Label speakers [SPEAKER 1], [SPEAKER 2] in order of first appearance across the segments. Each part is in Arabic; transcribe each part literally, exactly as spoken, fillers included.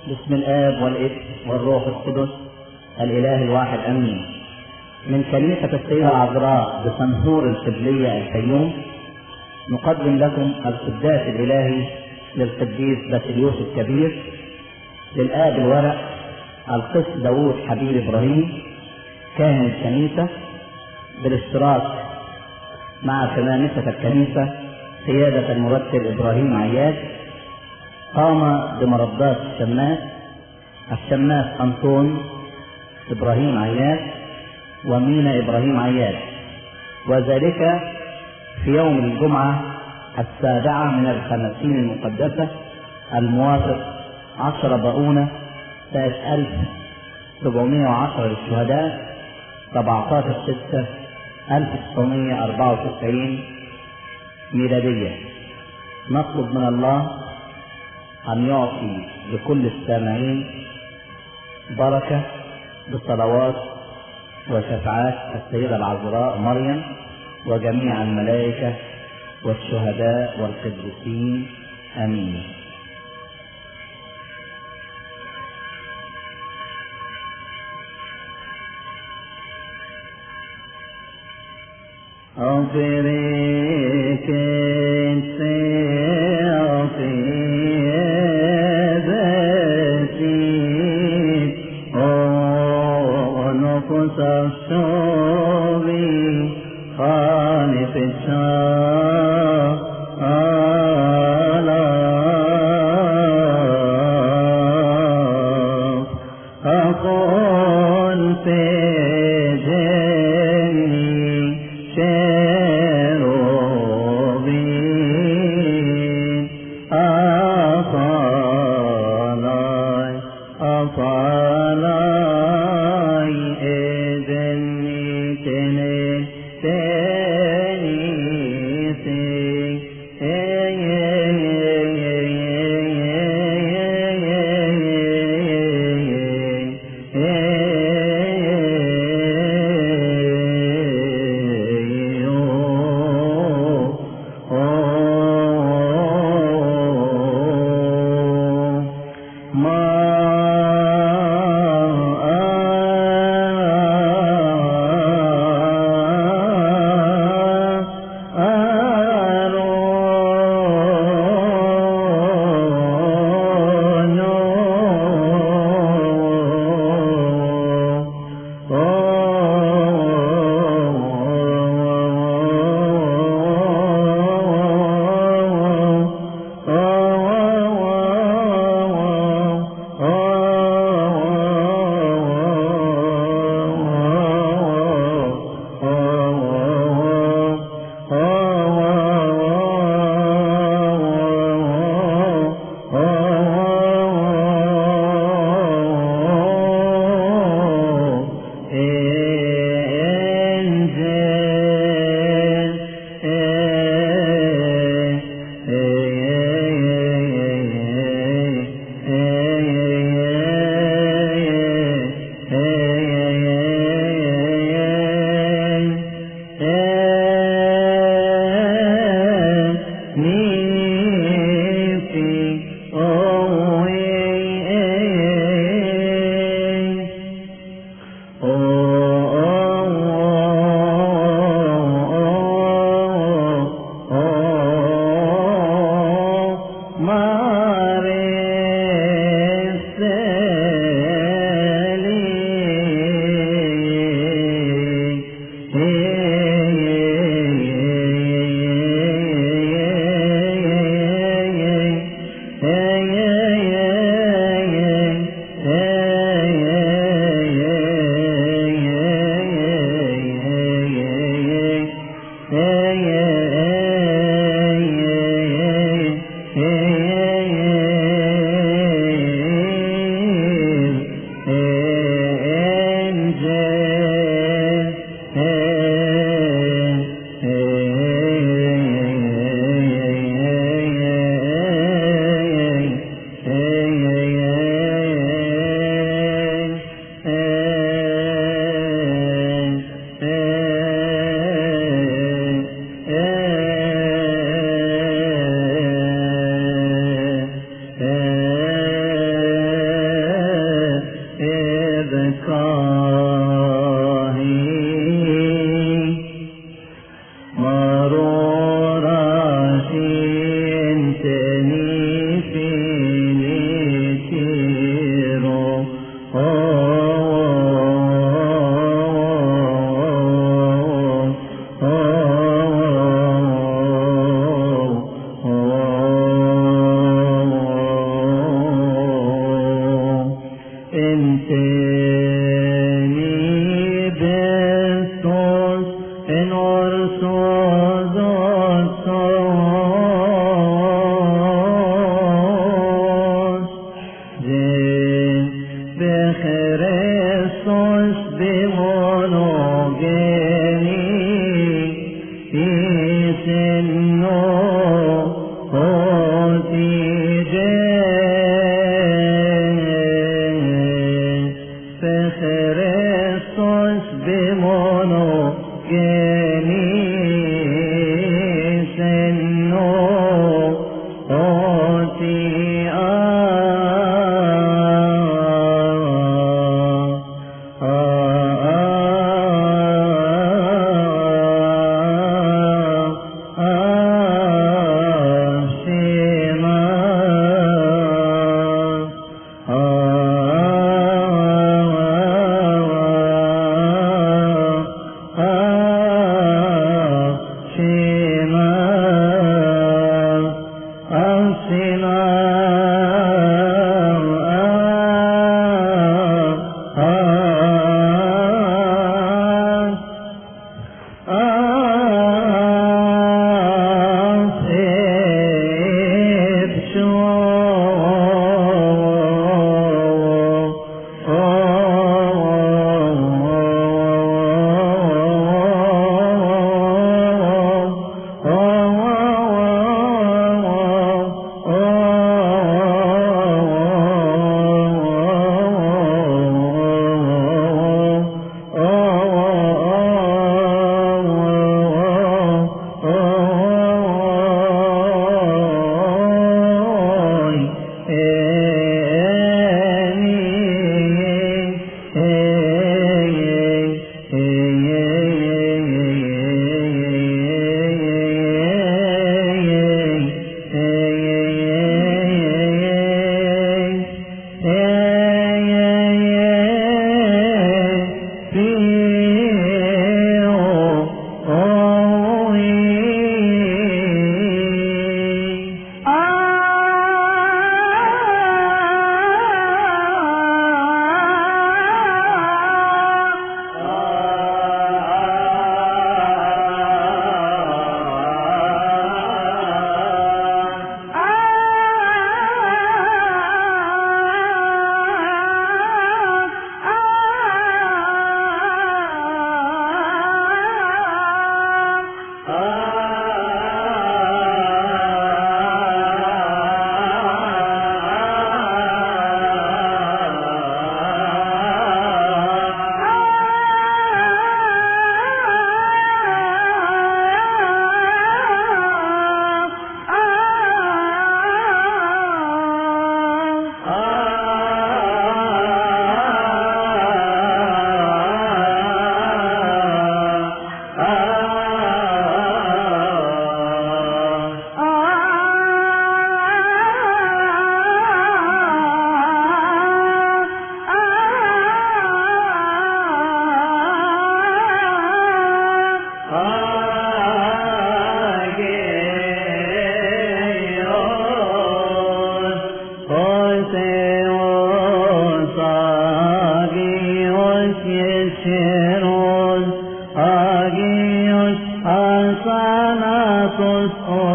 [SPEAKER 1] بسم الآب والابن والروح القدس الإله الواحد أمين. من كنيسة السيدة العذراء بصنهور القبلية الفيوم نقدم لكم القداس الإلهي للقديس باسيليوس الكبير، للآب الورق القس داوود حبيب إبراهيم كاهن الكنيسة، بالاشتراك مع شمامسة الكنيسة سيادة المرتب إبراهيم عياد. قام بمردات الشماس الشماس أنطون إبراهيم عياد ومينا إبراهيم عياد، وذلك في يوم الجمعة السابعة من الخمسين المقدسة الموافق عشرة باؤونة سنة ألف سبعمائة وعشرة للشهداء سبعتاشر ستة ألف وتسعمائة وأربعة وتسعين ميلادية. نطلب من الله أن يعطي لكل السامعين بركة بصلوات وشفاعات السيدة العذراء مريم وجميع الملائكة والشهداء والقديسين، آمين.
[SPEAKER 2] Thanatos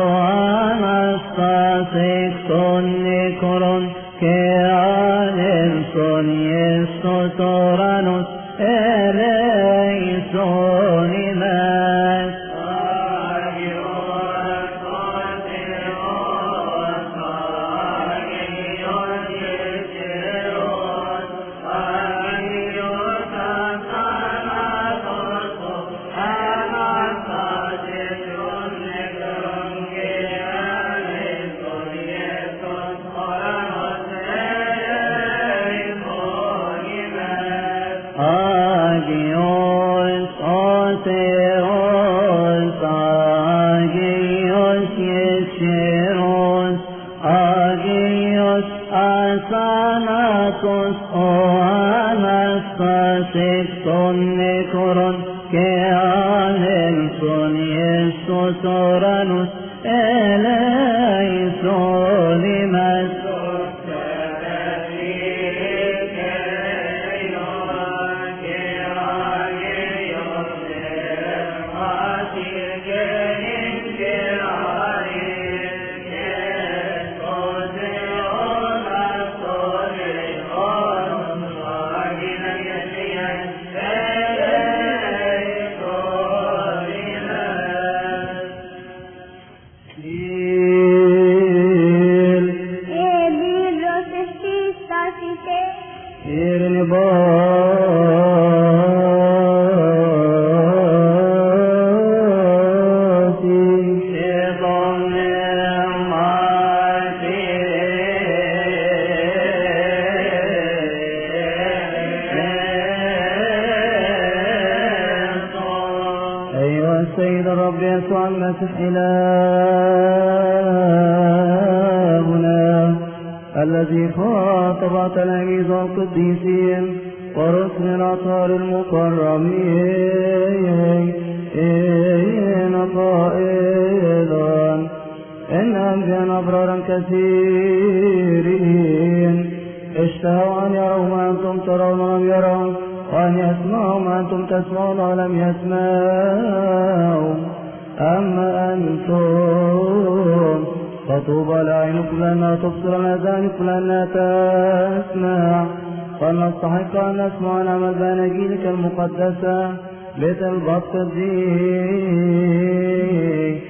[SPEAKER 2] Oanastasik Son Nikoron Keanen Son Yestotoranus Eleison Inas Thanatos Oanastasik Son Nikoron Keanen Son Yestotoranus Eleison Inas المسيح إلهنا الذي خاطب تلاميذ القديسين ورسل الأطهار المكرمين قائلا إن أنبياء أبرارا كثيرين اشتهوا أن يروا ما أنتم ترون ولم يروا وأن يسمعوا ما أنتم تسمعون ولم يسمعوا أما أنتم فطوبى لعينكم لأنها تبصر لأذانكم لأنها تسمع فلنستحق أن نسمع نعمل بأناجيلك المقدسة لتلبط الدين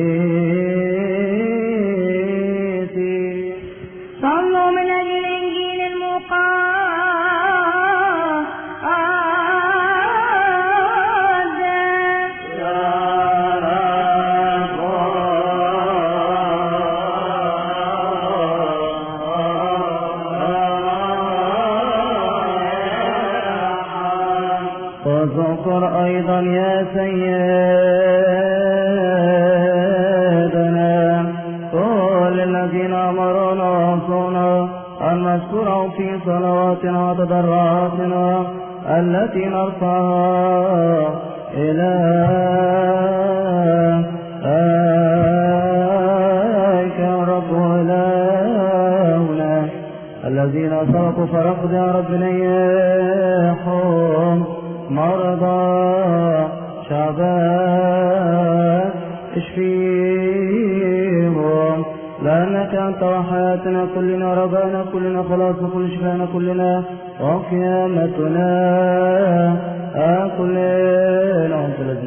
[SPEAKER 3] صلوا من أجل الإنجيل المقدس.
[SPEAKER 2] واذكر أيضا يا سيدنا كل الذين أمرونا وأوصونا أن نشكرهم في صلواتنا وتضرعاتنا التي نرفعها إليك يا رب إلهنا. الذين سبقوا فرقد يا رب نيحهم مرضى شعبان اشفيهم لأنك أنت وحياتنا كلنا ربانا كلنا خلاص كل شفانا كلنا وقيامتنا كلنا وانت لازم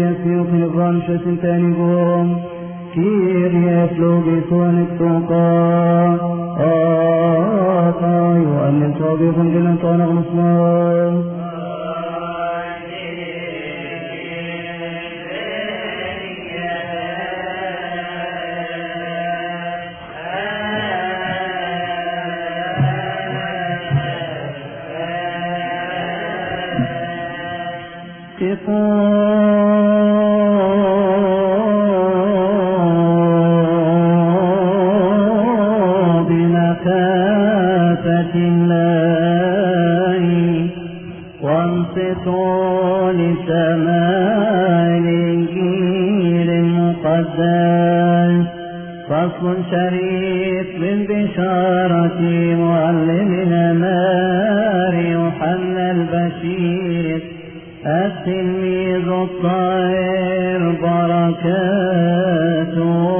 [SPEAKER 2] تاني بوم كير يفلو بسوانك توقع يكون جنة طانق نصمان بمخافة الله وانصتوا لسماع الإنجيل المقدس. فصل شريف من بشارة معلمنا مار يوحنا البشير التلميذ الطاهر بركاته.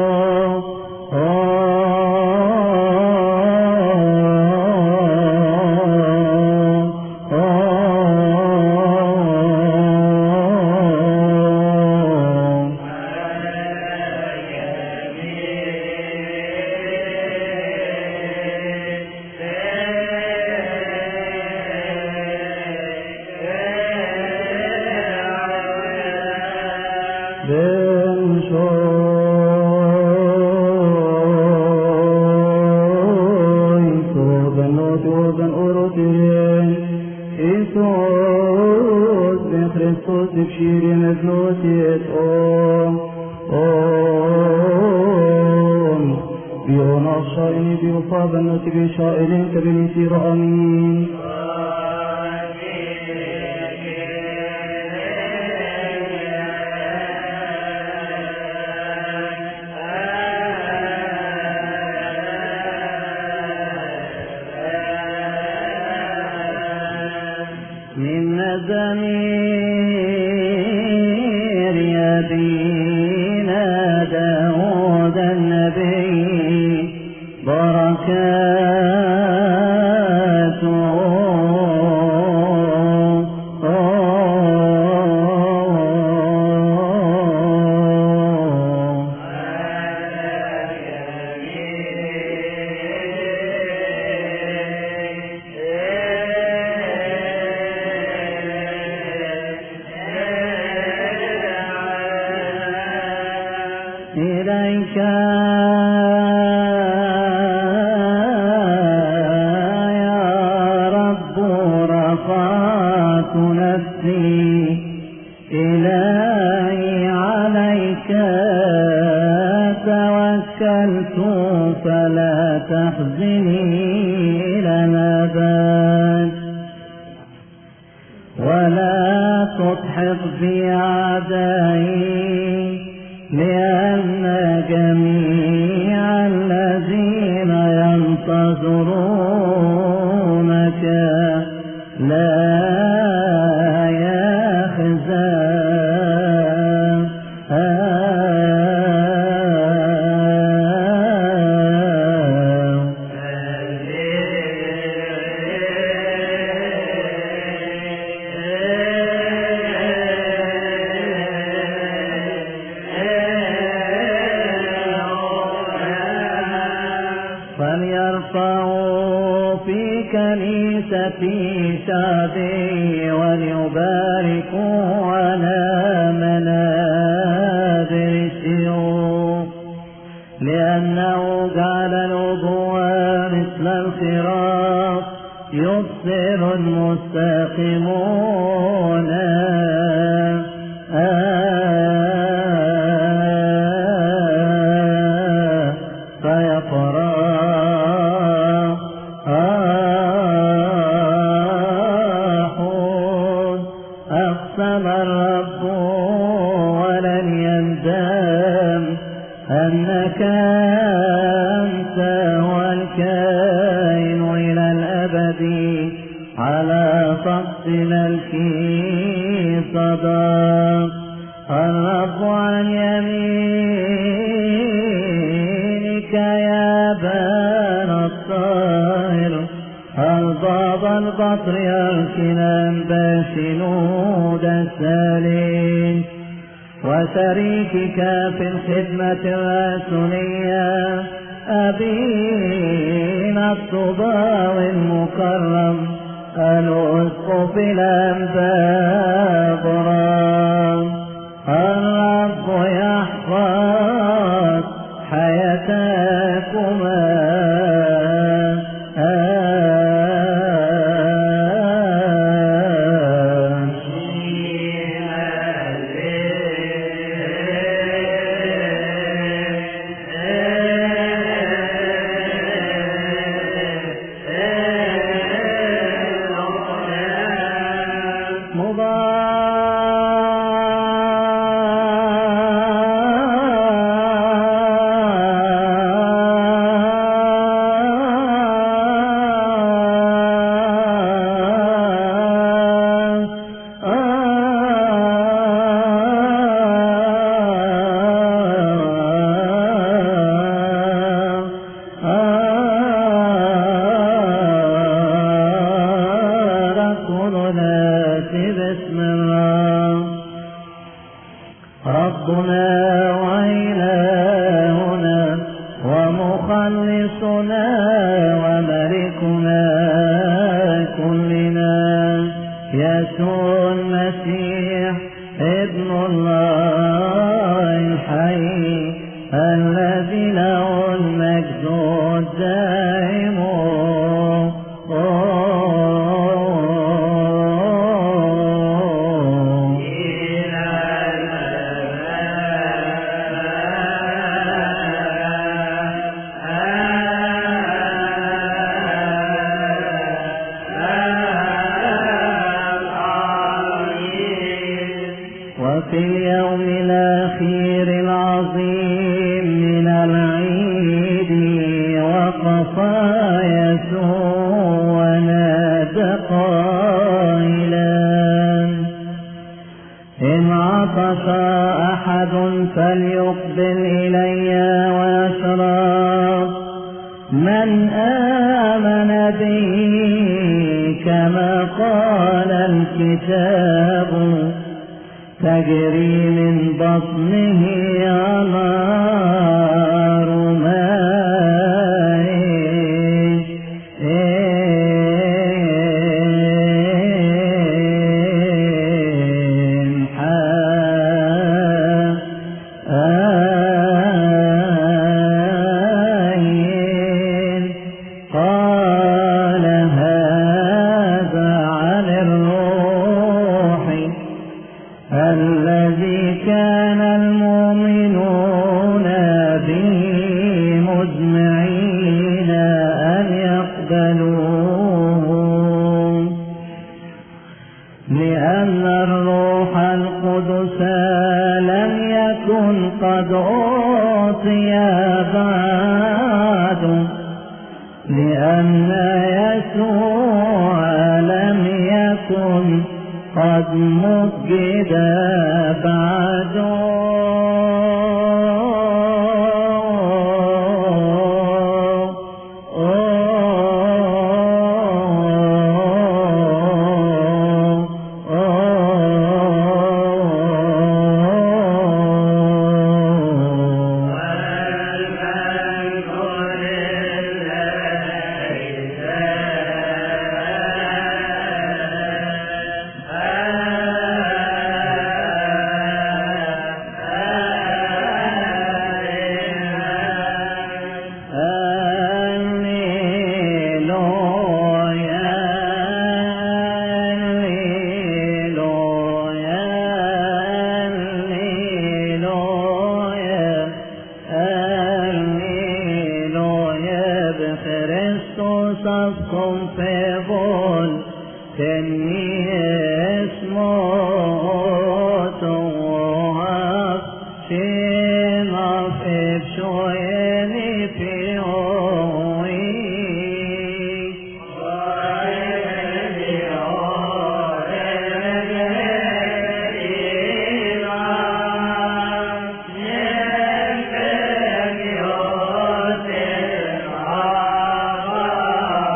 [SPEAKER 2] بشير مزنوتي أم أم بيونا الشائن بيوفا بنوتي بشائن كبنيتي رأمين. من مزامير يبينا داود النبي بركاته. إليك يا رب رفعت نفسي، إلهي عليك توكلت فلا تحزني لنا بال ولا تضحك بأعدائي، لأن جميع الذين ينتظرونك لا يخزون. فليرفعوا في كنيستي شعبي وليباركوا على منابر الشيوخ، لأنه جعل الأبوة مثل الخراف يبصر المستقيمون. أقسم الرب ولن يندم أنك أنت هو الكائن إلى الأبد، على سقف ملكه صدق. الرب عن يمينك يا بان الطاهر، الباب البطريرك الأنبا شنود السالين، وشريكك في الخدمة الرسولية أبي أبينا الطباوي المكرم الأسقف الأنباب رام. الرب يحفظ حياتكما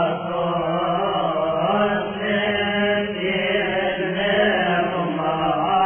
[SPEAKER 4] Oh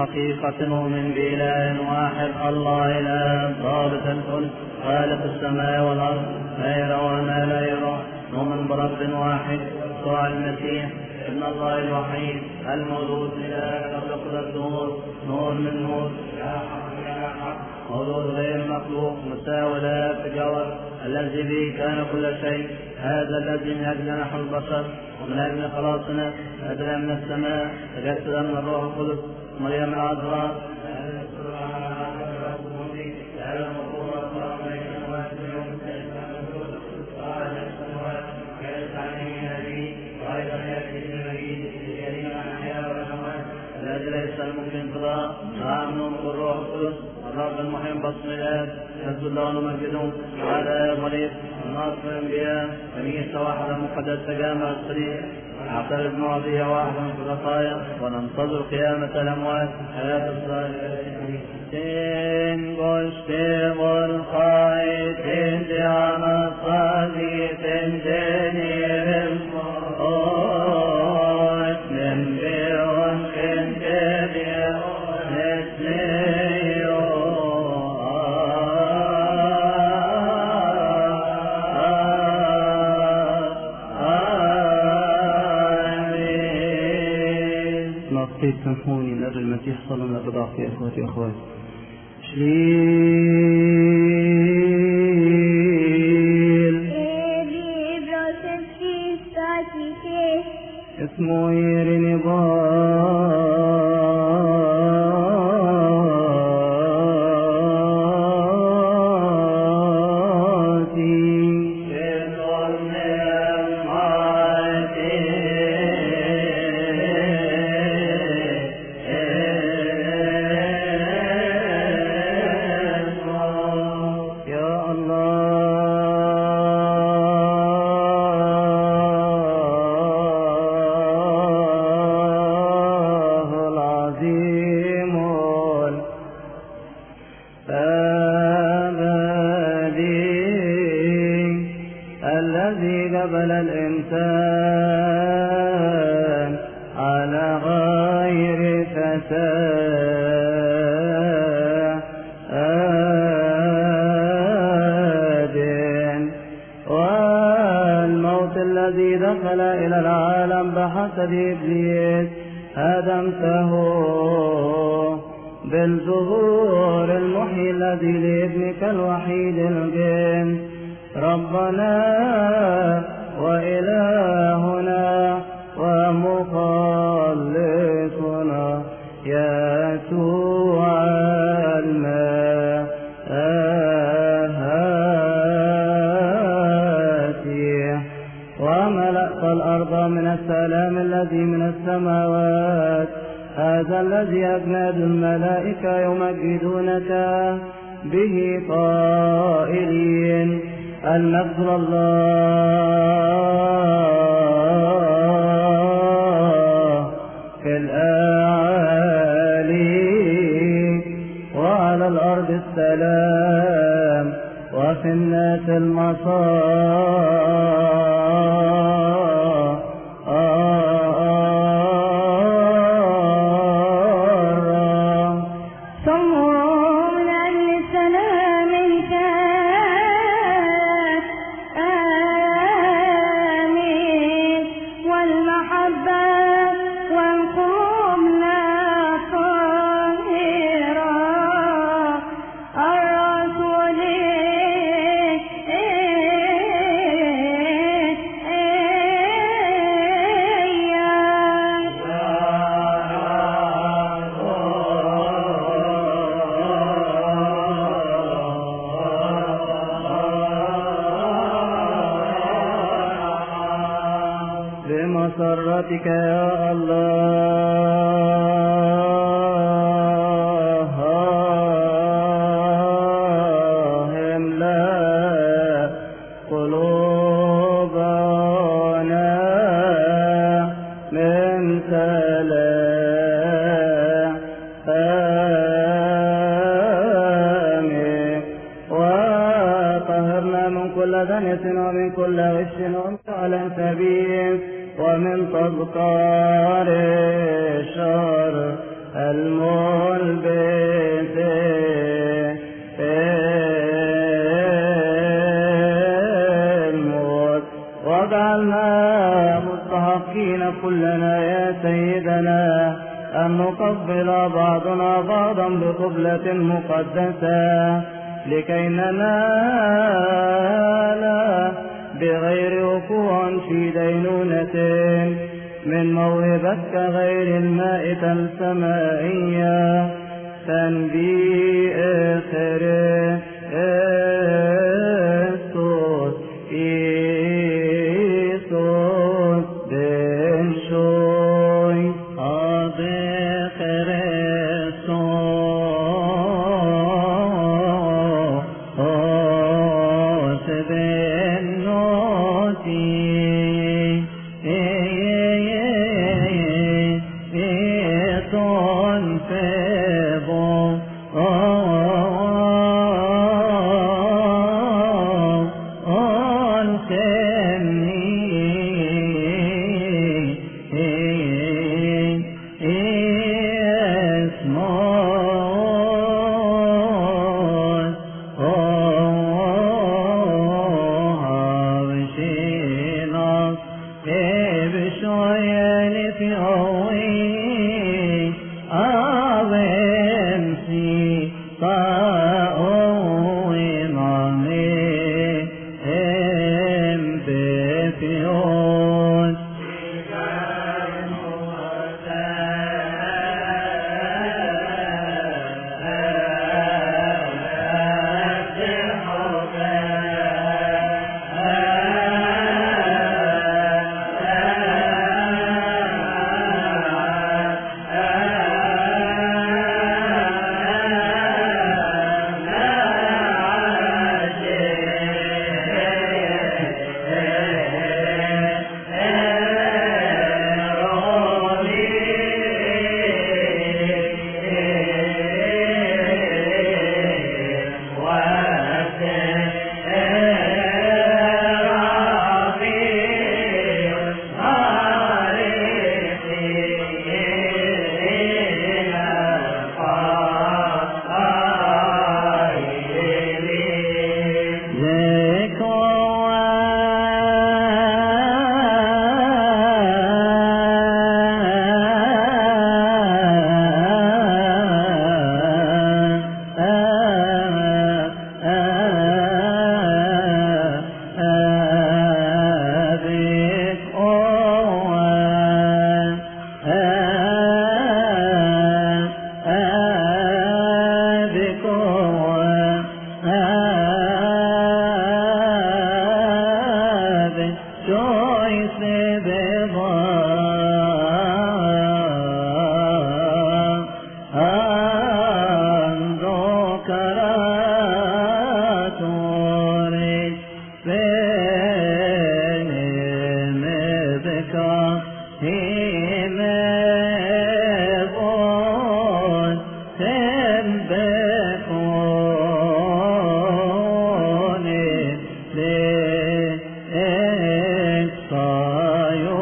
[SPEAKER 2] حقيقة نؤمن بإله واحد الله إله ضابط الكل خالق السماء والأرض ما يرى وما لا يرى نؤمن برب واحد يسوع المسيح ابن الله الوحيد المولود إله قبل كل الدهور نور من نور يا حق يا حق مولود غير مخلوق مساوي له في الجوهر الذي به كان كل شيء هذا الذي من أجل نحن البشر ومن أجل خلاصنا نزل من السماء تجسد من الروح القدس مريم العذراء الذي ليس الممكن قضاء آمنوا بالروح القدس الرب المحيي باسم الآب نسجد له ونمجده على وليد الناصر الأنبياء كنيسة واحدة مقدسة جامعة الصديق نعترف بمواضيع واحدة من الخطايا وننتظر قيامة الأموات حياة الصالحين. Gospe volkai tende amasadi tende nirem oit nembeon tende deon esneyo آمين.
[SPEAKER 4] نصيب سمحوني من أجل المسيح صلى الله عليه وسلم في إخوتي وأخواتي. شليل اسمه يرني إبليس هدمته بالظهور المحيي الذي لابنك الوحيد الجن ربنا وإلهنا ومخلصنا يسوع المسيح وملأت الأرض من السلام الذي من السماوات هذا الذي أجناد الملائكة يمجدونك به قائلين المجد الله في الأعالي وعلى الأرض السلام وفي الناس المصائب بمسرتك يا الله املأ قلوبنا من سلامك وطهرنا من كل دنس ومن كل غش ومن فعل سبيل ومن تذكار الشر
[SPEAKER 2] الملبس الموت، واجعلنا مستحقين كلنا يا سيدنا أن نقبل بعضنا بعضا بقبلة مقدسة لكي ننال بغير وقوع في دينونة من موهبتك غير المائتة السمائية تنبيء خريستوس إيسوس بن شوي أبي خريستوس بن نوتي Sayo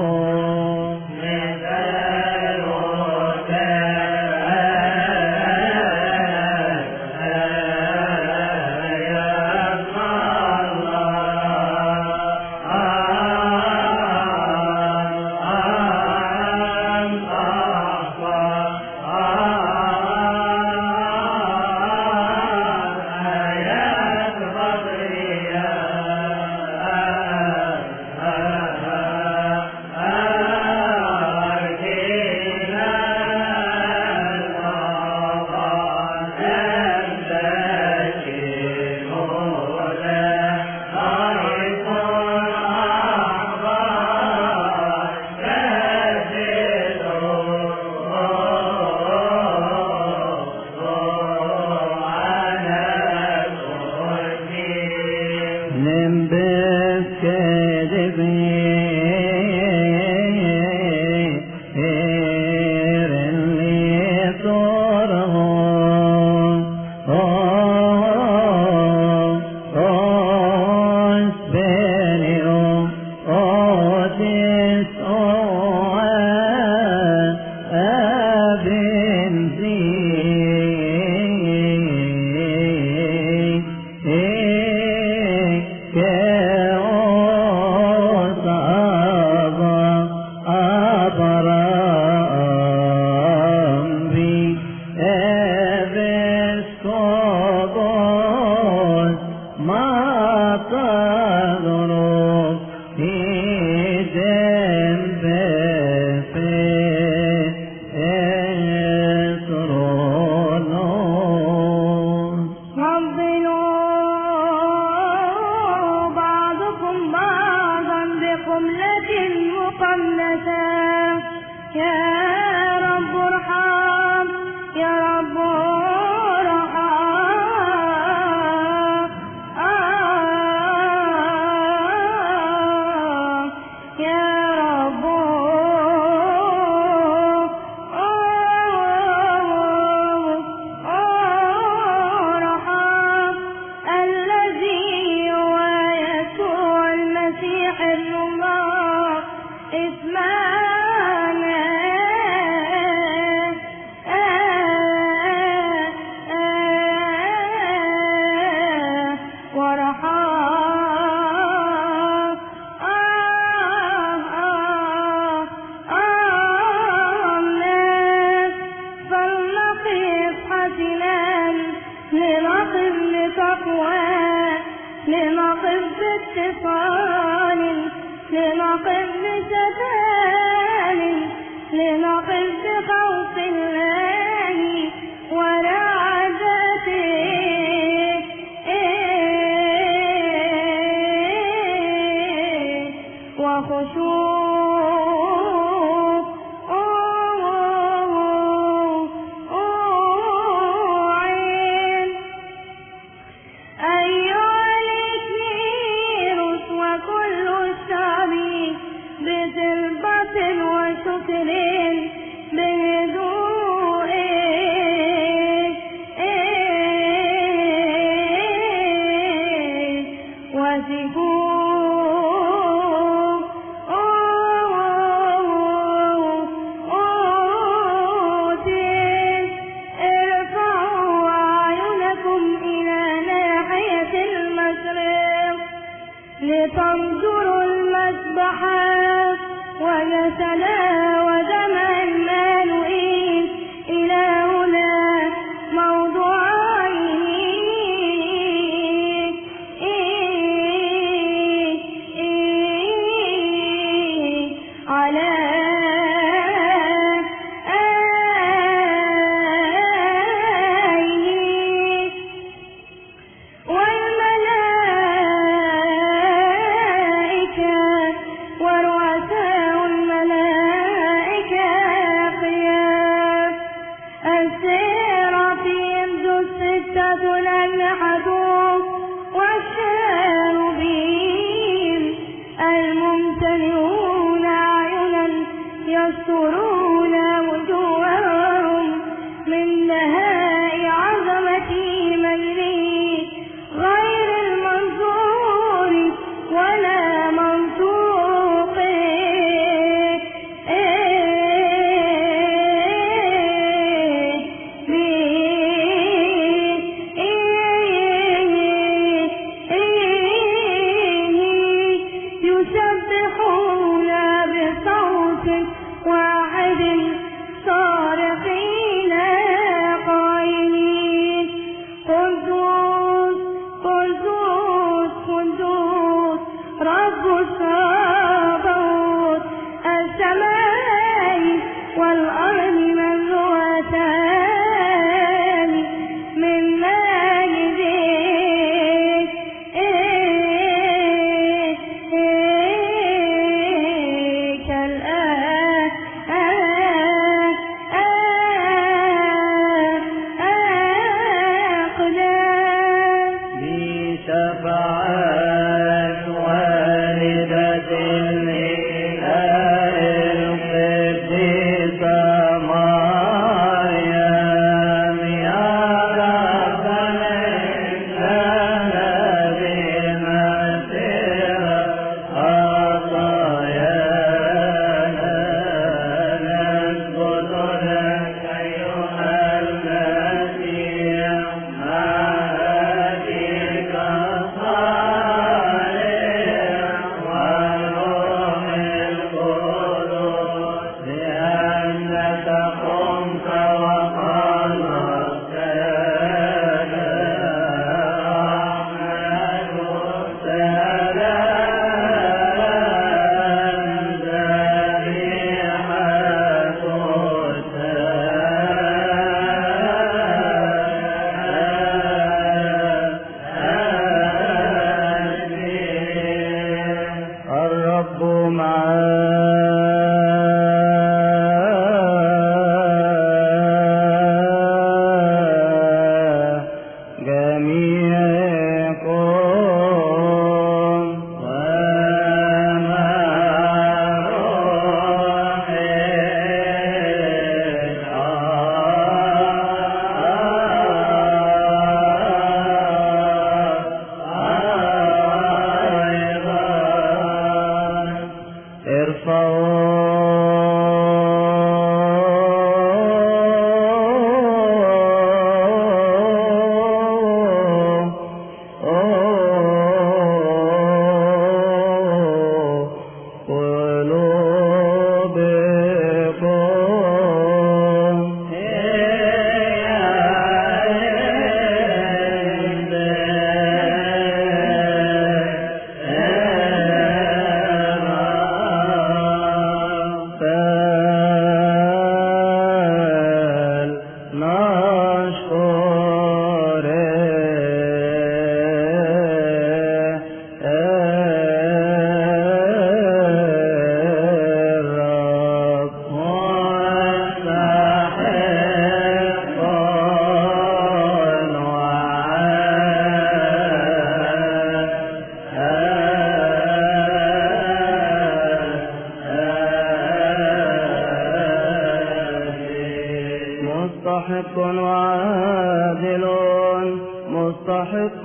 [SPEAKER 2] مستحق وعادل مستحق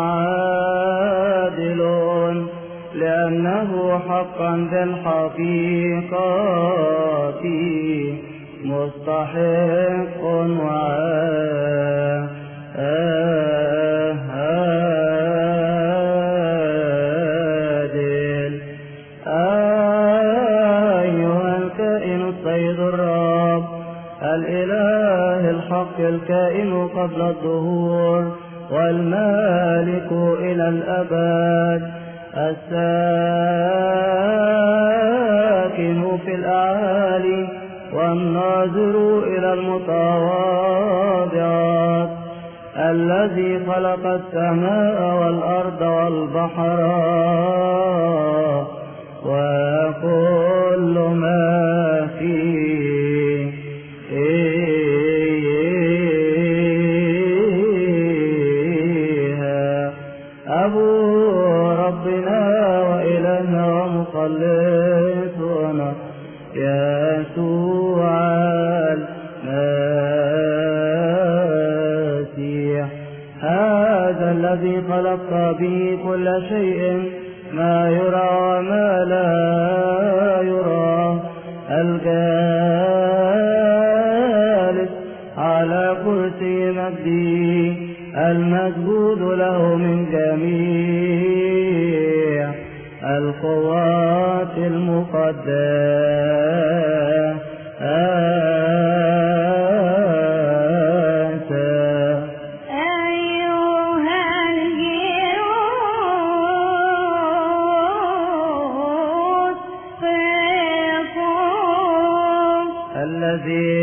[SPEAKER 2] وعادل لأنه حقا بالحقيقة مستحق وعادل. أيها الكائن السيد الرب الإله الحق الكائن قبل الظهور والمالك إلى الأبد الساكن في الأعالي والناظر إلى المتواضعات الذي خلق السماء والأرض والبحر وكل ما فيه أبو ربنا وإلهنا ومخلصنا يسوع المسيح هذا الذي خلق به كل شيء ما يرى وما لا يرى الجالس على كرسي مجده المسجود له من جميع القوات المقدسة.
[SPEAKER 3] أيها الجيوش فيكم
[SPEAKER 2] الذي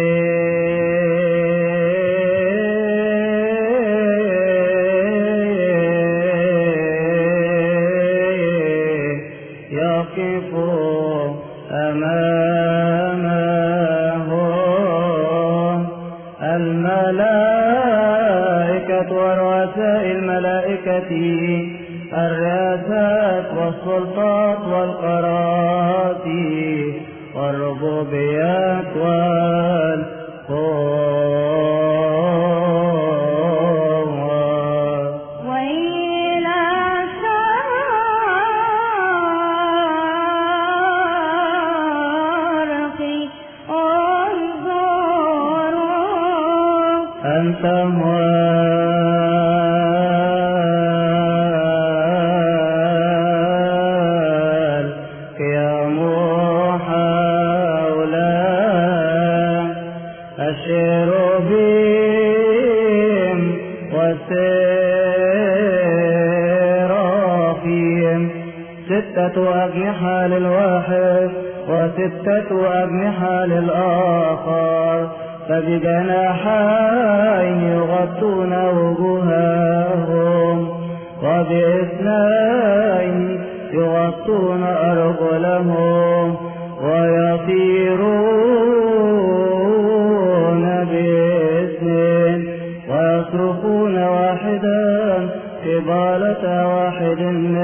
[SPEAKER 2] الملائكة ورؤساء الملائكة الرئاسات والسلطات والقرارات والربوبيات والقوات
[SPEAKER 3] وإلى الشرق انظروا
[SPEAKER 2] أنت الشيروبيم والسرافيم ستة أجنحة للواحد وستة أجنحة للآخر فبجناحين يغطون وجوههم وباثنين يغطون أرجلهم ويطيرون باسم ويصرخون واحدا قبالة واحد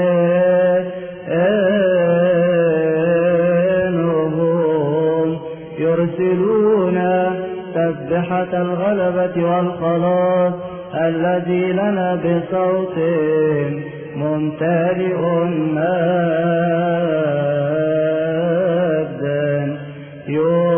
[SPEAKER 2] منهم يرسلون تسبحة الغلبة والخلاص الذي لنا بصوت ممتلئ مجدا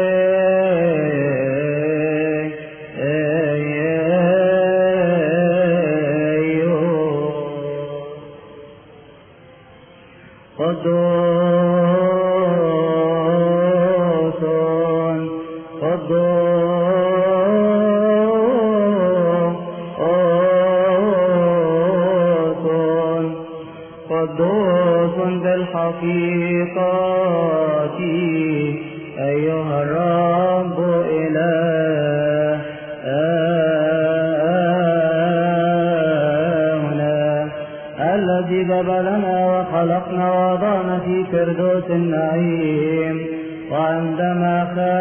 [SPEAKER 2] قدوس قدوس قدوس بالحقيقة أيها الرب إلهنا الذي جبلنا وخلقنا ووضعنا في فردوس النعيم، وعندما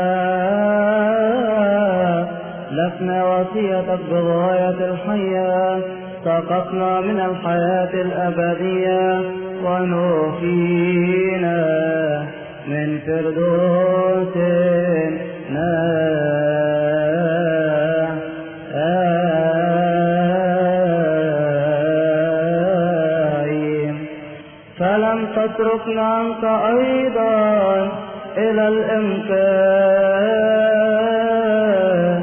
[SPEAKER 2] خالفنا وصيتك بغاية الحياة سقطنا من الحياة الأبدية ونوحينا من فردوس نعيم، فلم تتركنا عنك أيضا إلى الإمكان،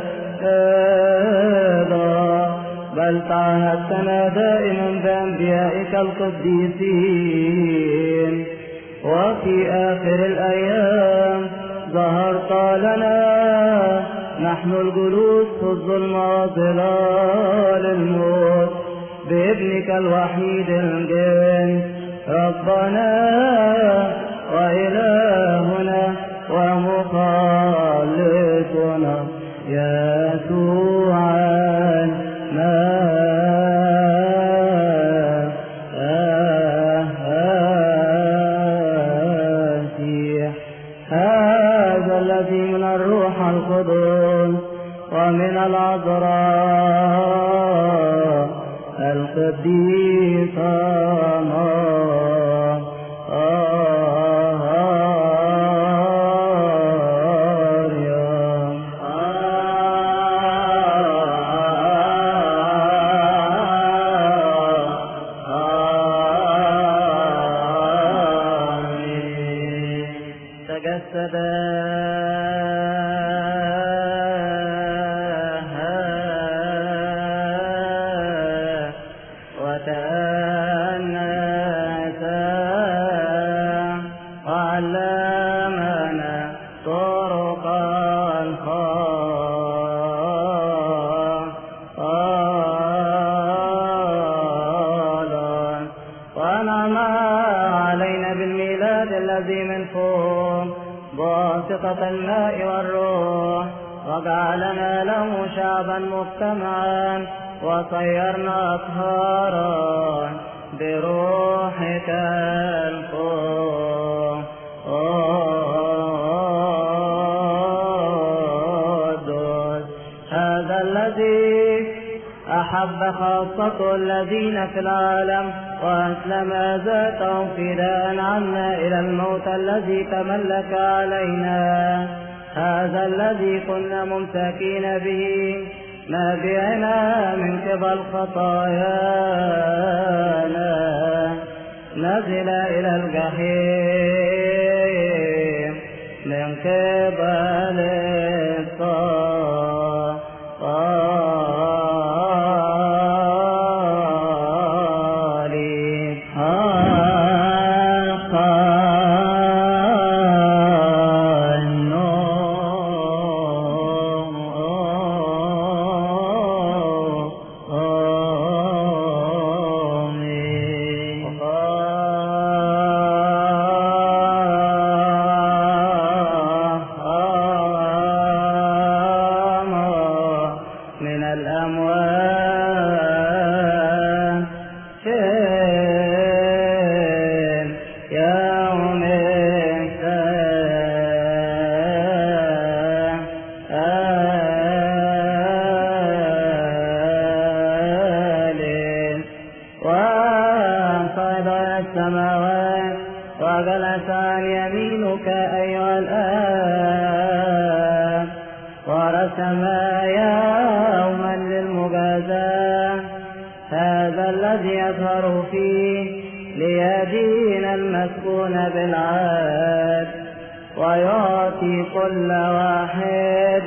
[SPEAKER 2] بل تعهدتنا دائما بأنبيائك القديسين، وفي آخر الأيام ظهرت لنا نحن الجلوس في الظلمة وظلال الموت بابنك الوحيد الجن ربنا وإلهنا ومخلصنا يسوع المسيح، هذا الذي من الروح القدس ومن العذراء القديسة الماء والروح، وجعلنا له شعبا مجتمعا وصيرنا أطهارا بروحك القدس، هذا الذي أحب خاصته الذين في العالم وأسلم ذاتهم فداء عنا إلى الموت الذي تملك علينا، هذا الذي كنا ممسكين به نابعنا من قبل خطايانا نزل إلى الجحيم من قبل الصالحين، يظهر فيه ليدين المسكون بالعاد، ويعطي كل واحد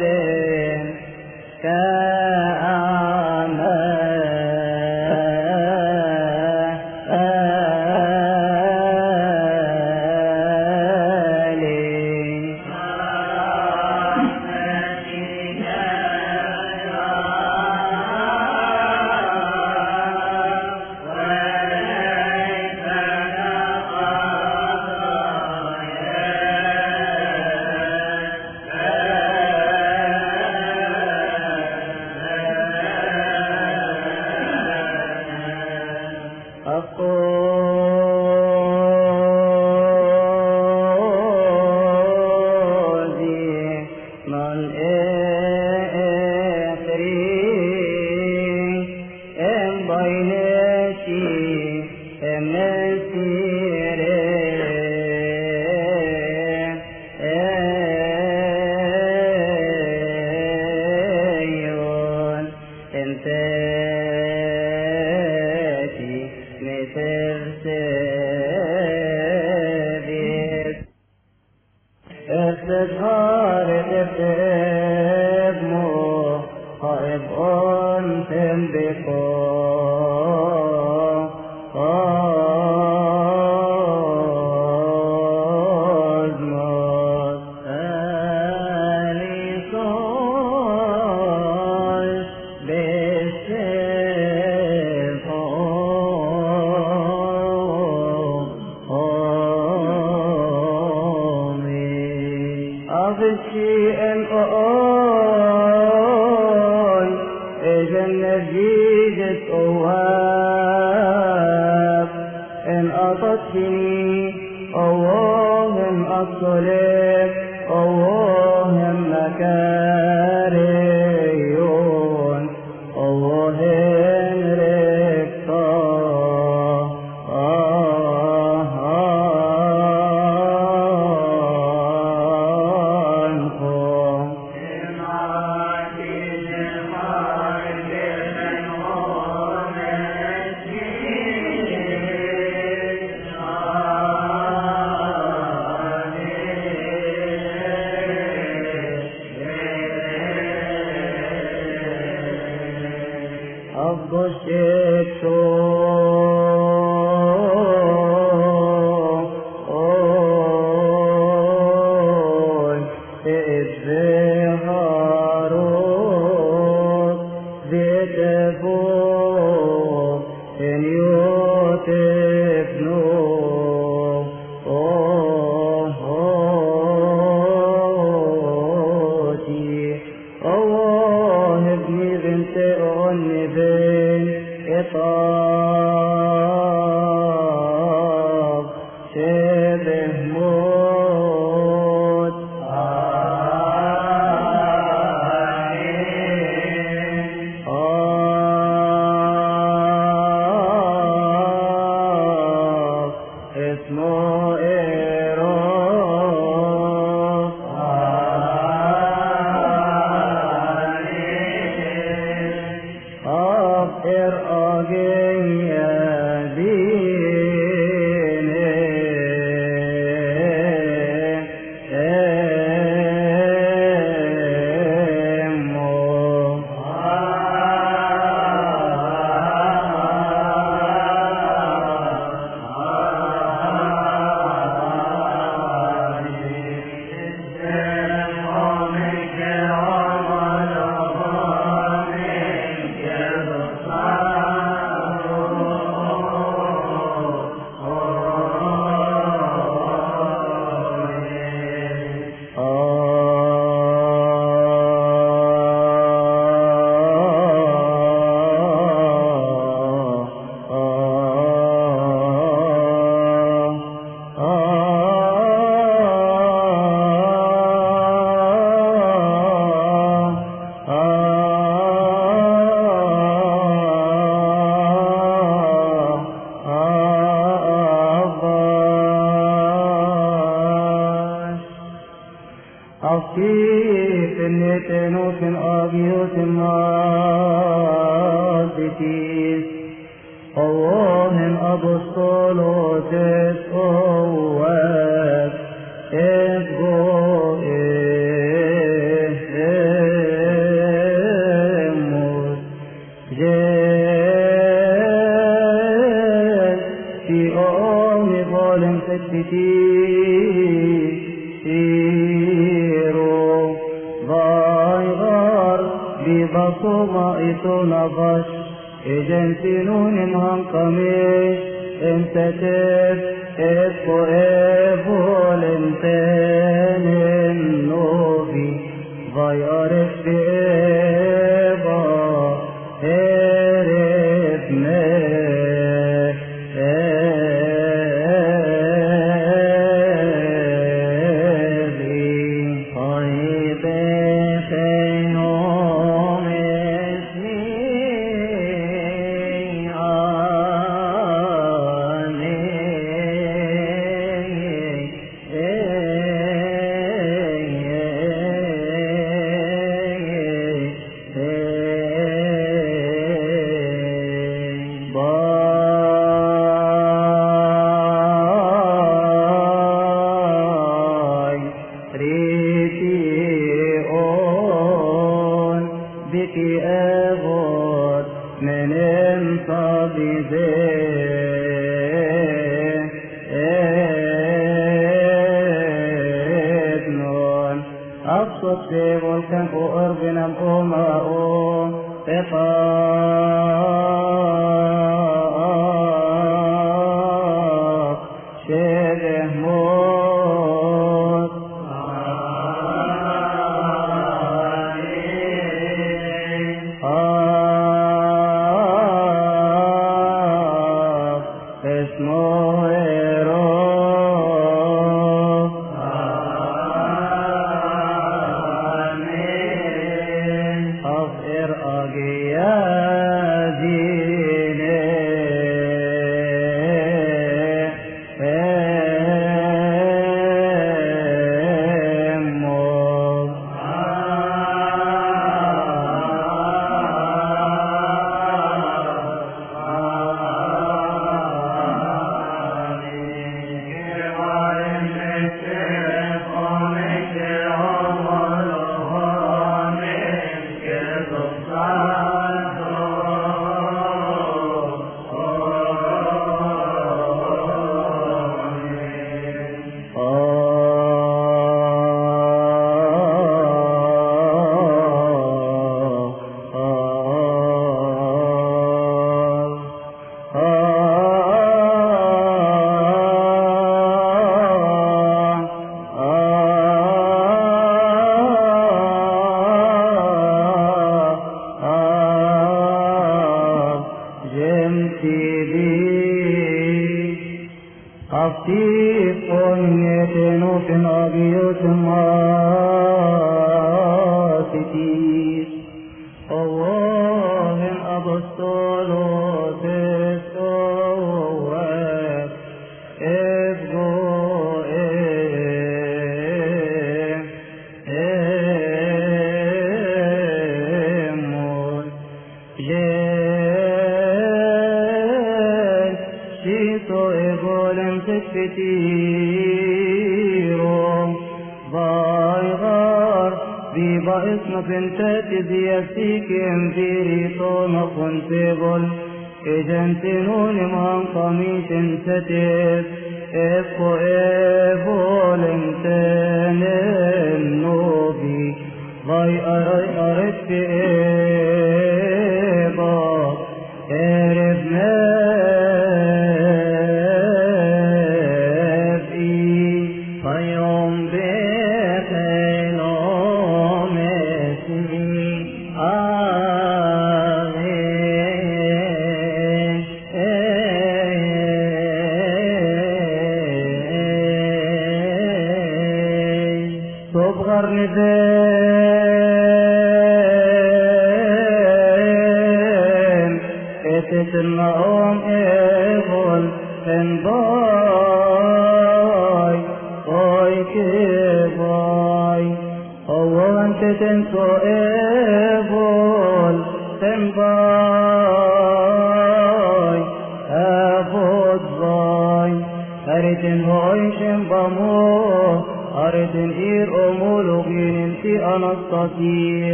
[SPEAKER 1] Apostolotes, oh, as if
[SPEAKER 2] ببصوما إتونغش إجن سنون مهنقميش انت تف افو افو لنتين النوبي غيرت بإبا هربنا والكنف أربنا الأماء إطاق شبه موت آه اسمه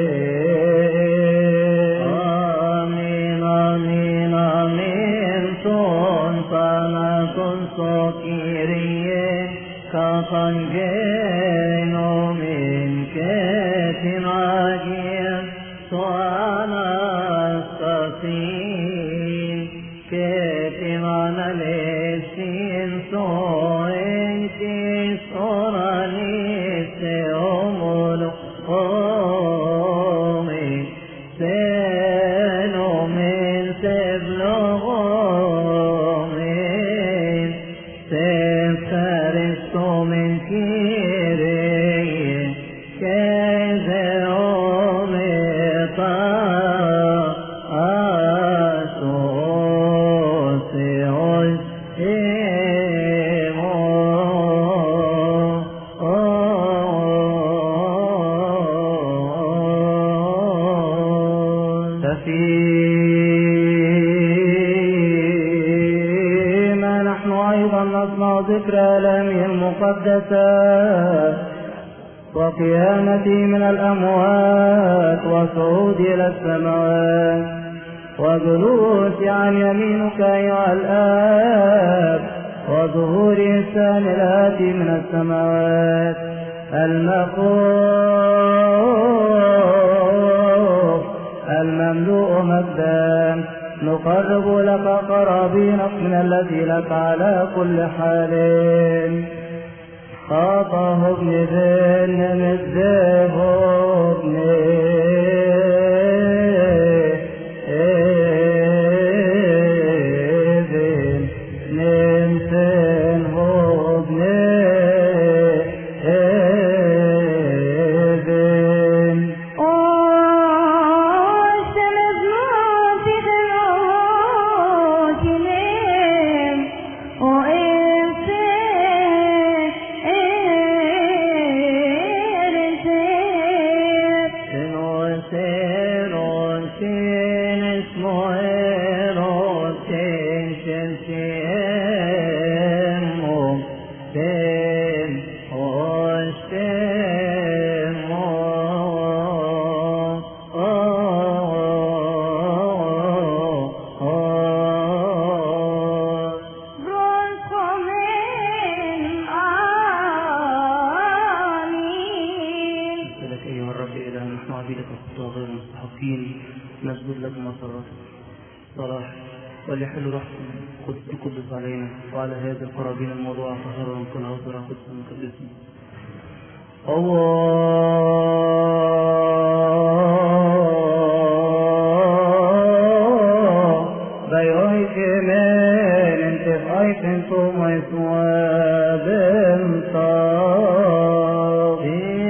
[SPEAKER 1] Amen, amen, amen.
[SPEAKER 2] صوتيري كخنجينو من كتن عجير سوانا الصصين كتن عنا لسين سوين كسورا لسيوم القومي سينو من سبلغومين سيفترستو من كيري كيزيوم طاسوسيوس فيما نحن أيضا نصنع ذكرى آلامه المقدسة وقيامته من الأموات وصعود إلى السماوات وجلوس عن يمينك أيها الآب وظهور إنسان الآتي من السماوات المخوف المملوء مجدا نقرب لك قرابينك من الذي لك على كل حال خاطه ابن ذن مذهب ابن ذن نمسن هو ابن وليحل روح القدس علينا وعلى هذه القرابين الموضوعة طهارة من كل عذر قدس مقدسين. الله بيويك من انت فايت انتم ويسوا بنطاق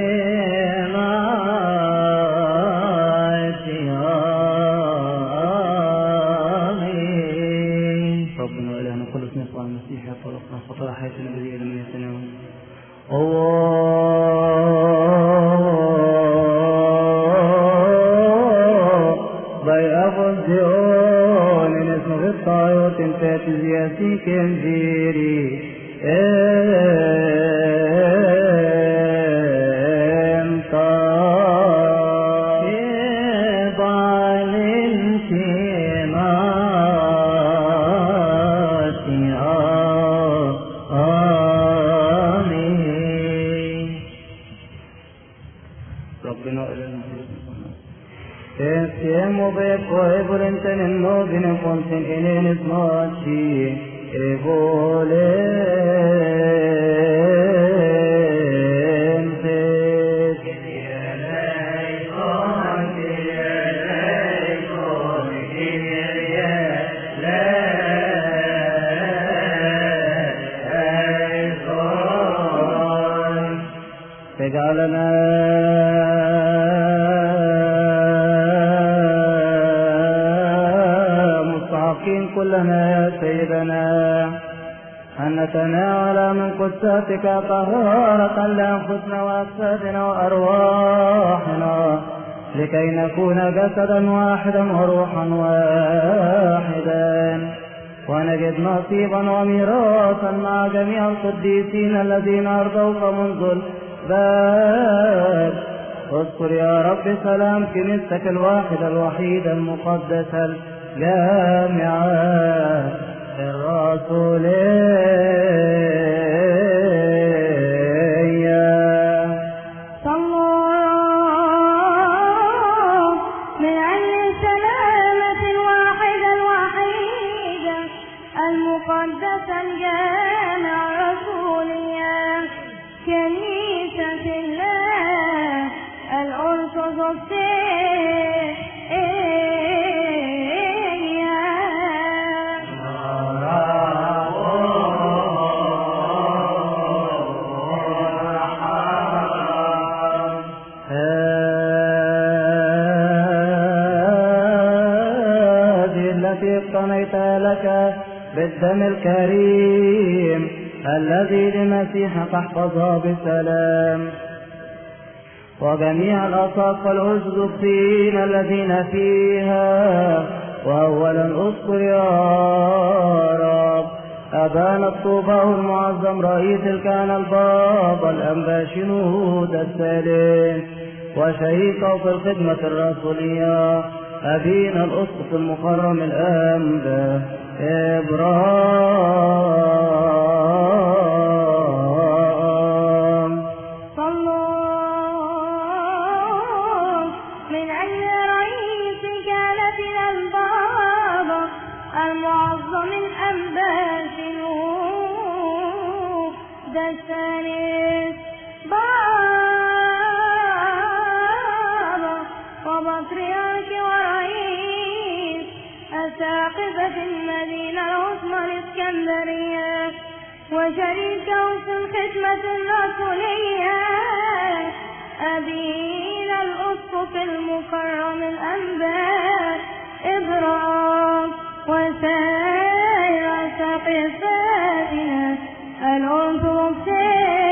[SPEAKER 2] خطر حياة النبي لم يتناول الله بيأخ الزيون نسمه في الطايوت انتات زياسي كنزيري ويقول انت ننو بنكون سنين اسماتي يقول انت يا ليكون يا ليكون يا ليكون تجعلنا كلنا يا سيدنا أن نتناول من قدساتك طهارة لأنفسنا وأجسادنا وأرواحنا لكي نكون جسدا واحدا وروحا واحدا ونجد نصيبا وميراثا مع جميع القديسين الذين أرضوك منذ الباب. اذكر يا رب سلام كنيستك الواحدة الوحيدة المقدسة الجامعة الرسولين
[SPEAKER 3] المقدسة الجامعة الرسولية كنيسة الله الأرثوذكسية.
[SPEAKER 2] اقتنيت لك بالدم الكريم الذي لمسيحك احفظها بسلام، وجميع الأساقفة والأرثوذكسيين الذين فيها، وأولا اذكر يا رب أبانا الطوبة المعظم رئيس الكهنة البابا الأنبا شنود الثالث وشريكه في الخدمة الرسولية أبينا الأسقف المكرم الأنبا إبراهيم.
[SPEAKER 3] صلوا من أجل رئيس كهنتنا البابا المعظم الأنبا شنود الثالث بابا وبطريرك ورئيس أساقفة المدينة العظمى الإسكندرية وشريكه في الخدمة الرسولية أبينا الأسقف المكرم الأنبا إبراهيم وسائر أساقفتنا الأرثوذكسية.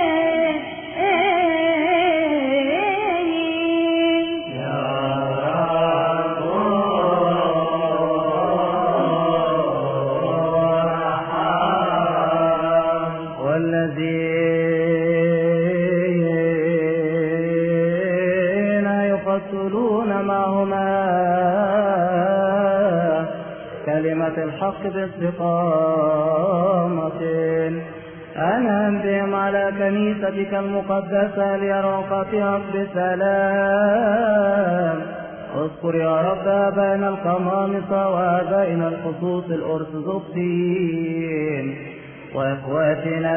[SPEAKER 2] والذين يقتلون معهما كلمة الحق باستقامة أنعم بهم على كنيستك المقدسة ليروا خطيئك بسلام. اذكر يا رب آبائنا القمامسة وآبائنا الخصوص الأرثوذكسيين وإخواتنا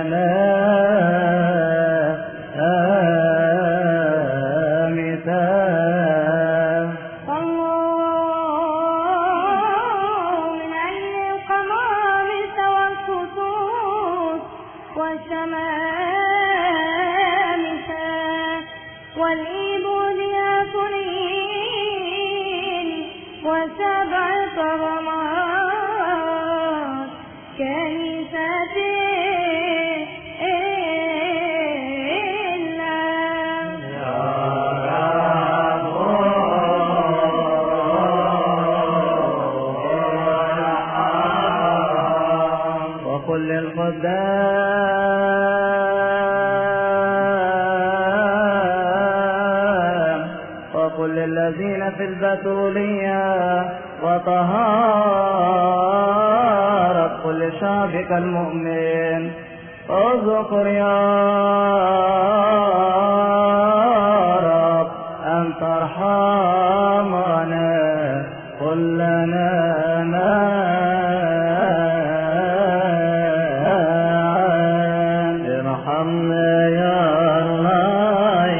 [SPEAKER 2] الشمامسة.
[SPEAKER 3] من أجل القمامسة والخصوص والشمامسة والإيبودياكونيين وسبع طغمات كنيستي
[SPEAKER 2] وكل الخدام وكل الذين في البتولية وطهارة كل شعبك المؤمن اذكر يا رب أن ترحمنا كلنا ارحمنا يا الله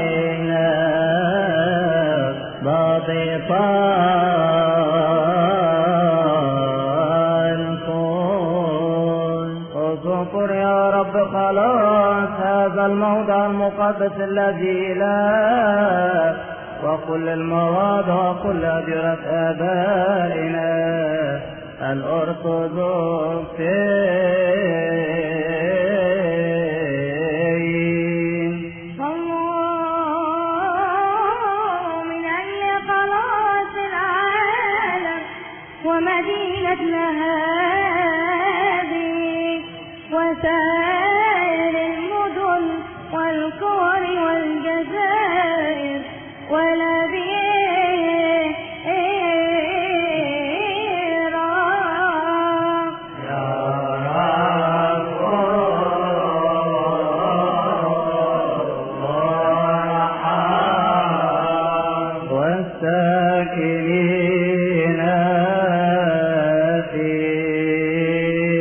[SPEAKER 2] اذكر يا رب خلاص هذا الموضع المقدس الذي لا وكل المواضع وكل أديرة آبائنا الأرثوذكسيين.
[SPEAKER 3] صلوا من أجل خلاص العالم ومدينتنا هذه وسائر المدن والقرى والجزائر والذي
[SPEAKER 2] والساكنين في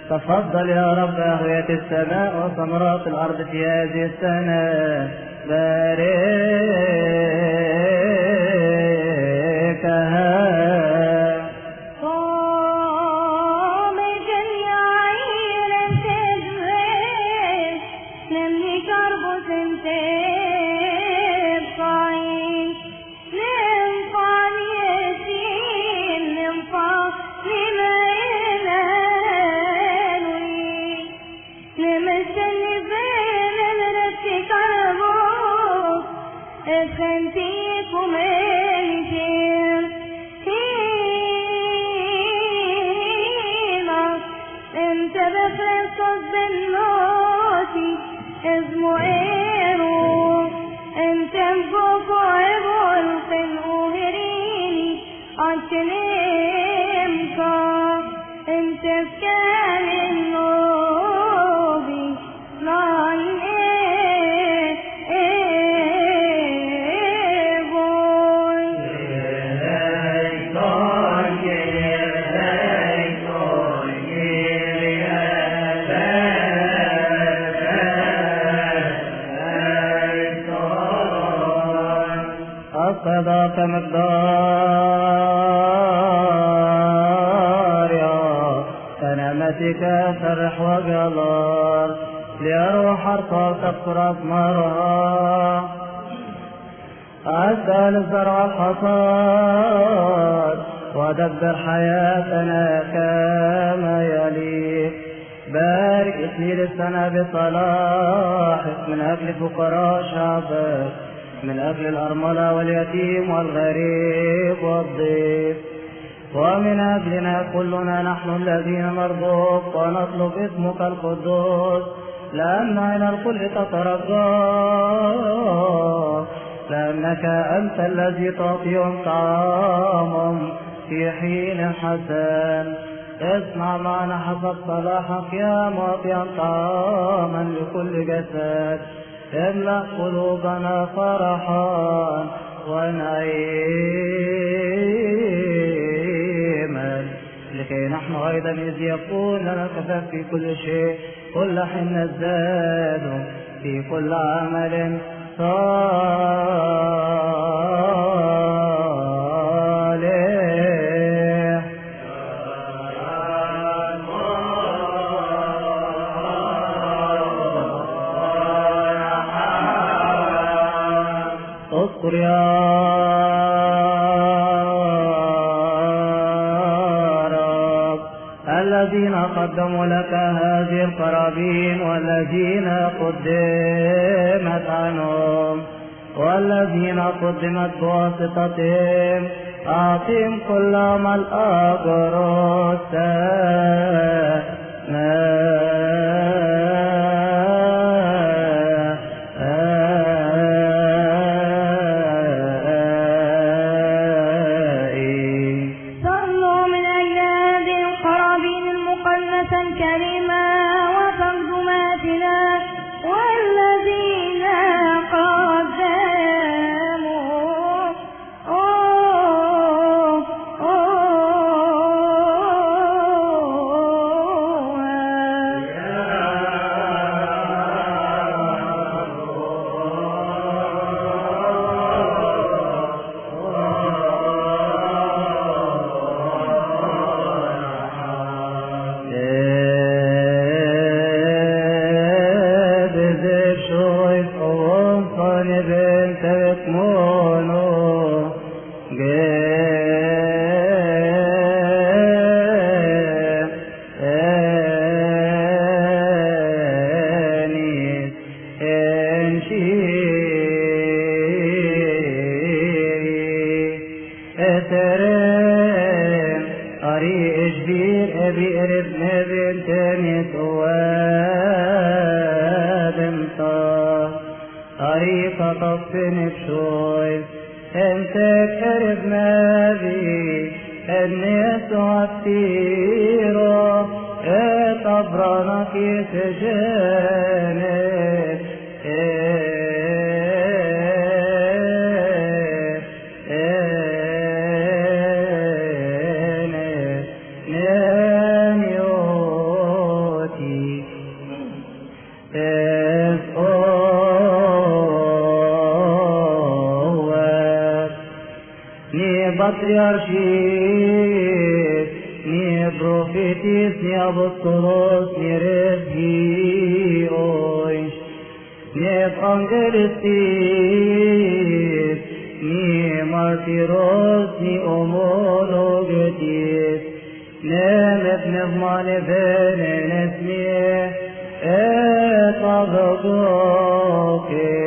[SPEAKER 2] تفضل يا رب أهوية السماء وثمرات الأرض في هذه السنة، باركها. صداك مقدار يا كنمتك فرح وجلال، ليروح أرطال تقرب مرة أسأل الزرع الحصاد، ودبر حياتنا كما يليق. بارك اسمي للسنة بصلاحك من أجل فقراء شعبك، من أجل الأرملة واليتيم والغريب والضيف، ومن أجلنا كلنا نحن الذين نرجوك ونطلب اسمك القدوس، لأن إلى الكل تترجاك، لأنك أنت الذي تعطيهم طعامهم في حين حسن. اسمع معنا حسب صلاحك يا معطيا طعاما لكل جسد، املأ قلوبنا فرحا ونعيما، لكي نحن أيضا إذ يكون لنا كفاف في كل شيء كل حين نزداد في كل عمل صالح. اذكر يا رب الذين قدموا لك هذه القرابين، والذين قدمت عنهم، والذين قدمت بواسطتهم، أعطهم كل ما الأجر patriarchis, ni prophetis, ni apostolos, ni regios, ni evangelistis, ni martyros, ni homologetis, nemet nevmane venen esmie, et avagoke.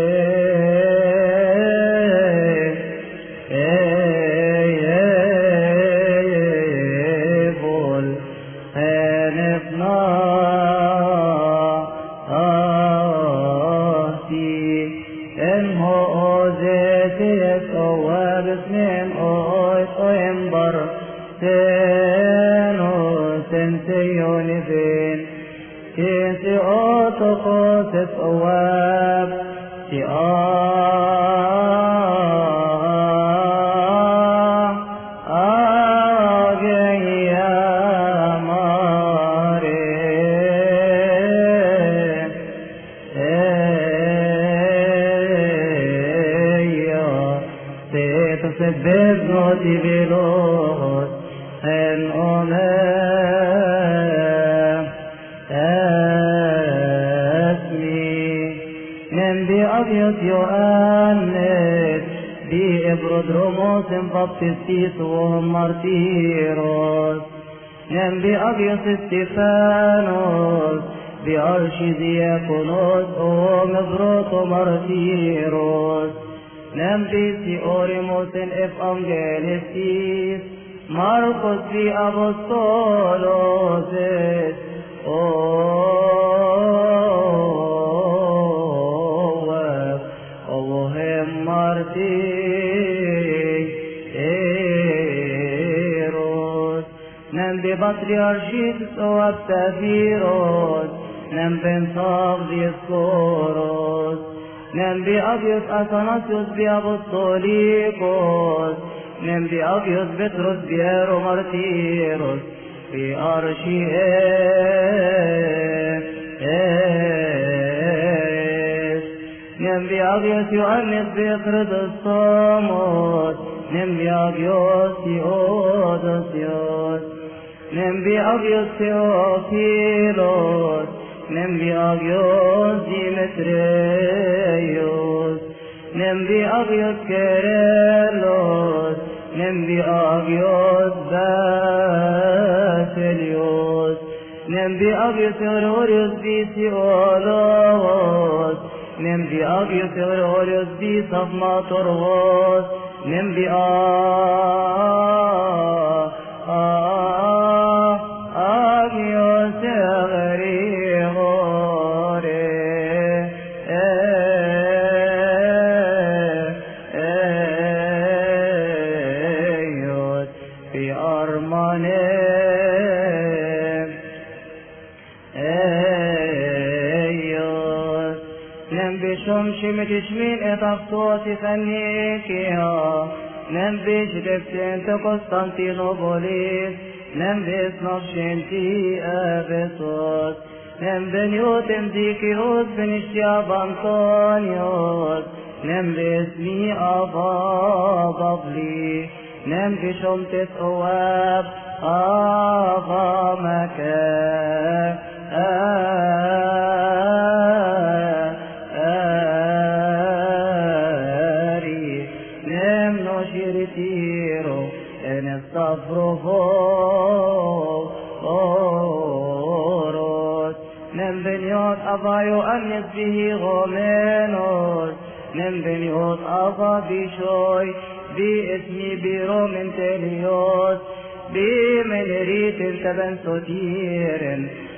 [SPEAKER 2] Otokos awab si a agaya mare eya se to se bezno ti velos en ome Agios Ioannes, di Ebrodromos en baptistis o martyros, nem di Agios Stephanos, di Archidiakonos o Mebroto martyros, nem di Siorimos en Evangelistis, Marcos di Apostolos, o martyros, nem de patriarchis o aptaviros, nem pensav dioscoros, nem de agios Athanasios bi apostolikos, nem de agios Petros biero martyros, bi archies, nem de agios Ioannes bi Chrysostomos, nem de agios Theodosios, nem de agios Theophilos, nem de agios Demetrios, nem de agios Kerelos, nem de agios Basilios, nem de agios Theodorios Visiologos, nem de agios Theodorios Bisafmatorgos, nem de agios Grigore, eios bi Armane, eios nem bishom shimitishmin et aftoti Phoenicia, nem bishlepsente Constantinopolis, nem bisnafshinti Ephesus, nem beniotem Dikios Benishtiab Antonios, nem bismi Avababli, nem bishom Tesowab Avamake, Tiro en Stavroforos, nem beniot Avaio Agnes bihi Romenos, nem beniot Ava Bishoy, bi esmi biro Mentelios, bi meneritin taben sotiren,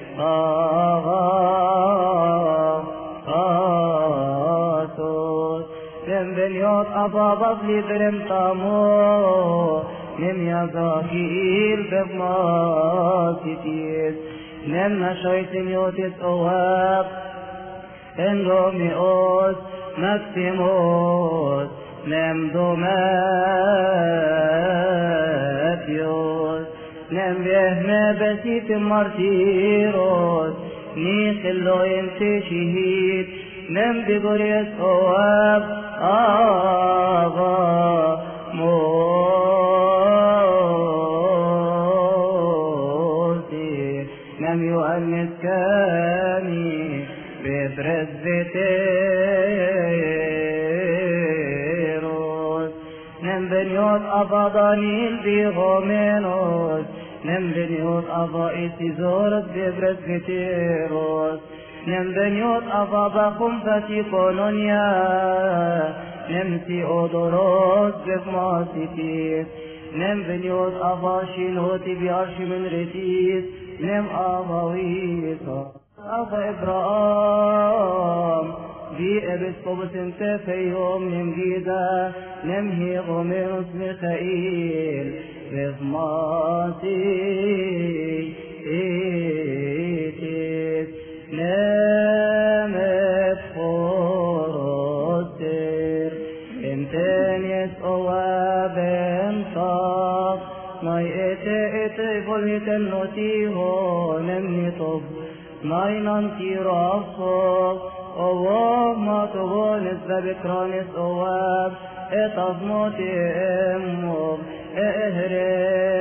[SPEAKER 2] Avasos, nem beniot Ava Bavli berem Tamo, nem Yazakir bevmasitis, nem Nashoitimiotis Oab, Endomios, Maximos, nem Domatios, nem Vehme Besitim Martyros, ni Chiloim Teshihit, nem Bigorias Oab, Ava, Mo. نم يؤنس كامي ببرزبتيروس نم بنيوت أبا دانيل بيغومينوس نم بنيوت أبا إتزورت ببرزبتيروس نم بنيوت أبا بخم فتيكونونيا نم تيودوروس بفماسيتيس نم بنيوت أبا شينوتي بيارش من رتيس نم أبا ويسا أبا إبراهام بي أبسكوبس انت في يوم نم جيدا نم هيغومينوس ميخائيل بفماسيتيس نامت خروسر انتن يسقوا بمصاب ناي اتي اتي فلهت النتيهو نمني طب ناي ننتي رافصب اوه ما تبونس ببكرانس اواب اتظموتي اموب اهري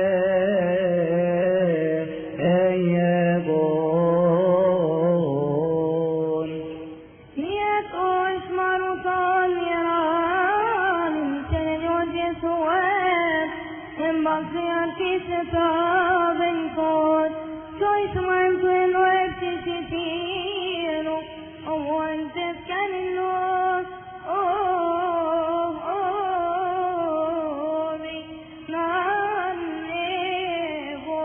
[SPEAKER 2] ايبو
[SPEAKER 3] Balsian kisetaben kot, choice man to enweb tisitino, o one test caninos, oh, oh, me, nan nevo,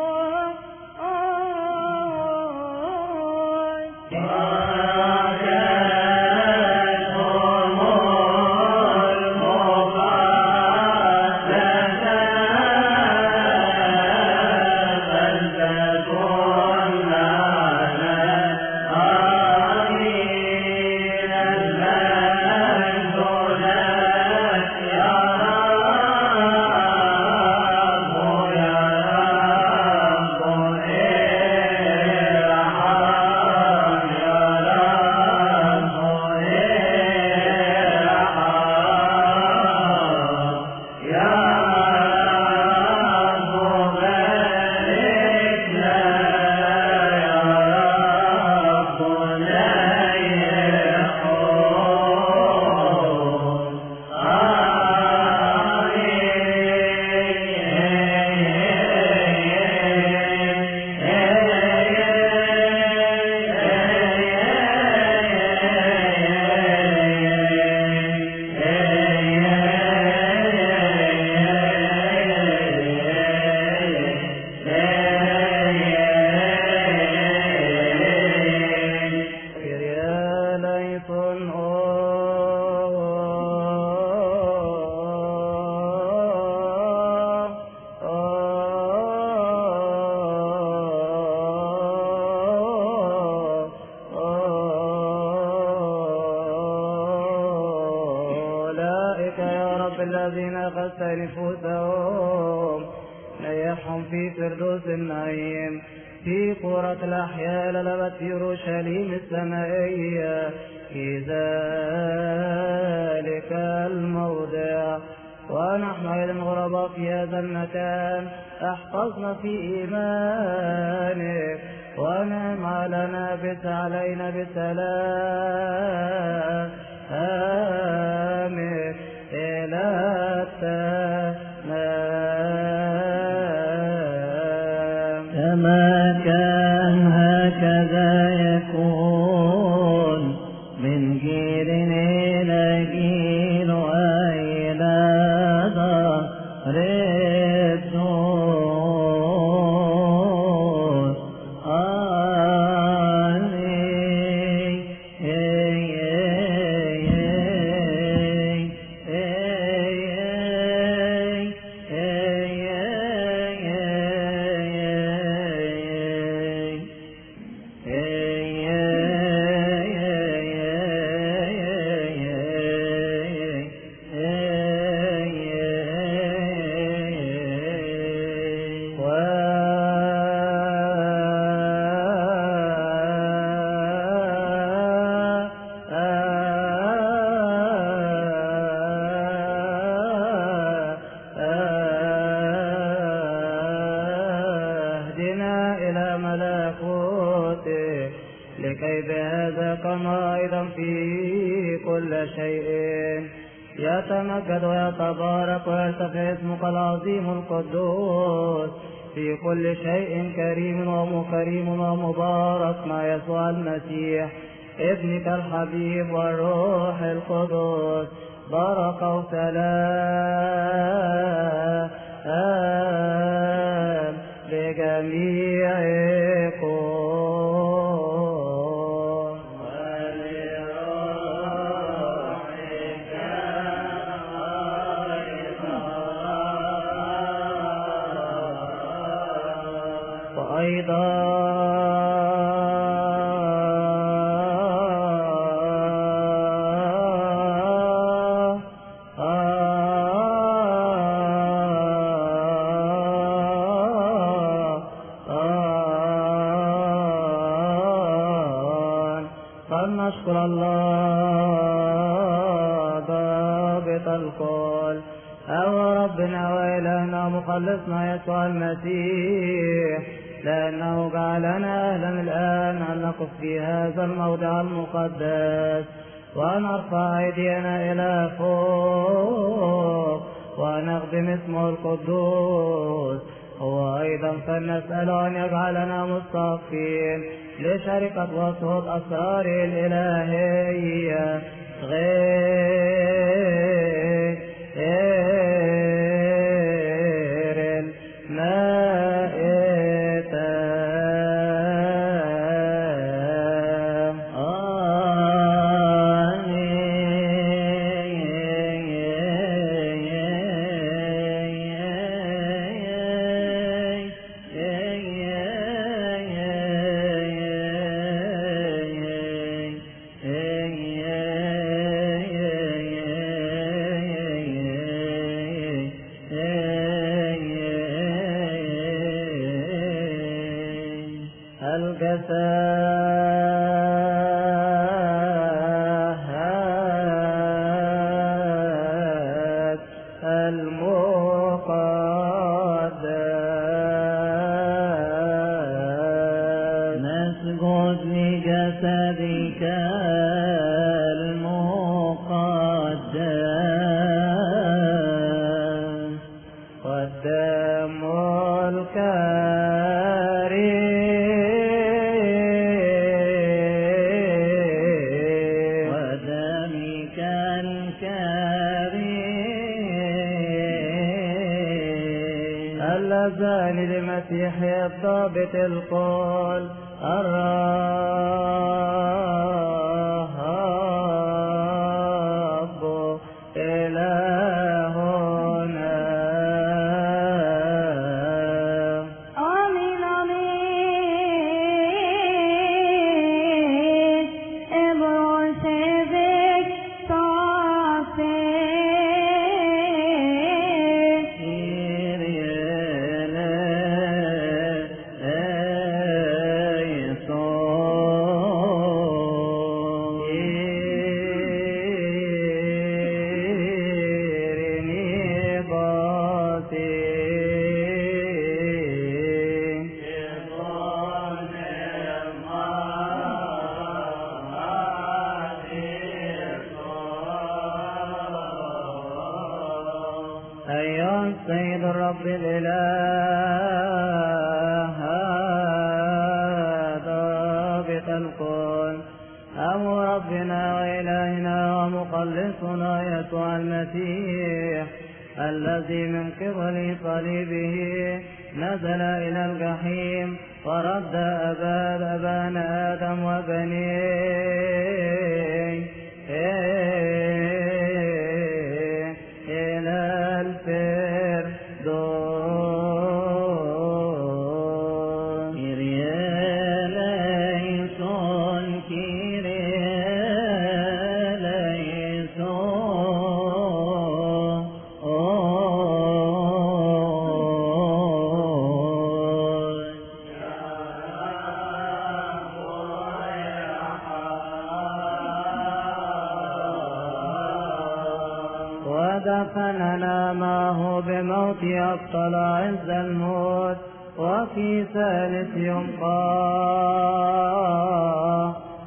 [SPEAKER 2] الذين أخذت نفوسهم نيحهم في فردوس النعيم في قرى الأحياء للبت يروشليم السمائية في ذلك الموضع ونحن أيضا غرباء في هذا المكان احفظنا في إيمانك ونعم علينا بس علينا بسلام آمين إلى التمام
[SPEAKER 1] كما كان هكذا يكون من جيل إلى جيل وإلى ظهر الدور آمين
[SPEAKER 2] لكي بهذا كما أيضا في كل شيء يتمجد ويتبارك ويرتفع اسمك العظيم القدوس في كل شيء كريم ومكرم ومبارك مع يسوع المسيح ابنك الحبيب والروح القدس بارك وسلام لجميعكم. فلنشكر الله ضابط الكل أو ربنا وإلهنا مخلصنا يسوع المسيح، لأنه جعلنا أهلا الآن أن نقف في هذا الموضع المقدس ونرفع أيدينا إلى فوق ونخدم اسمه القدوس. هو أيضا فلنسأل أن يجعلنا مستحقين لشركة وصول أسرار الإلهية غير المائتة. للمسيح الضابط القول الرب إلهنا.
[SPEAKER 3] آمين آمين. ابرسبك صافي
[SPEAKER 2] أيها السيد الرب الإله ضابط الكون أو ربنا وإلهنا ومخلصنا يسوع المسيح الذي من قبل صليبه نزل إلى الجحيم ورد أباد أبانا آدم وبنيه إلى الفردوس. كيريا ليسون كيريا ليسون ودفننا معه بموت أبطل عز الموت، وفي ثالث يوم قام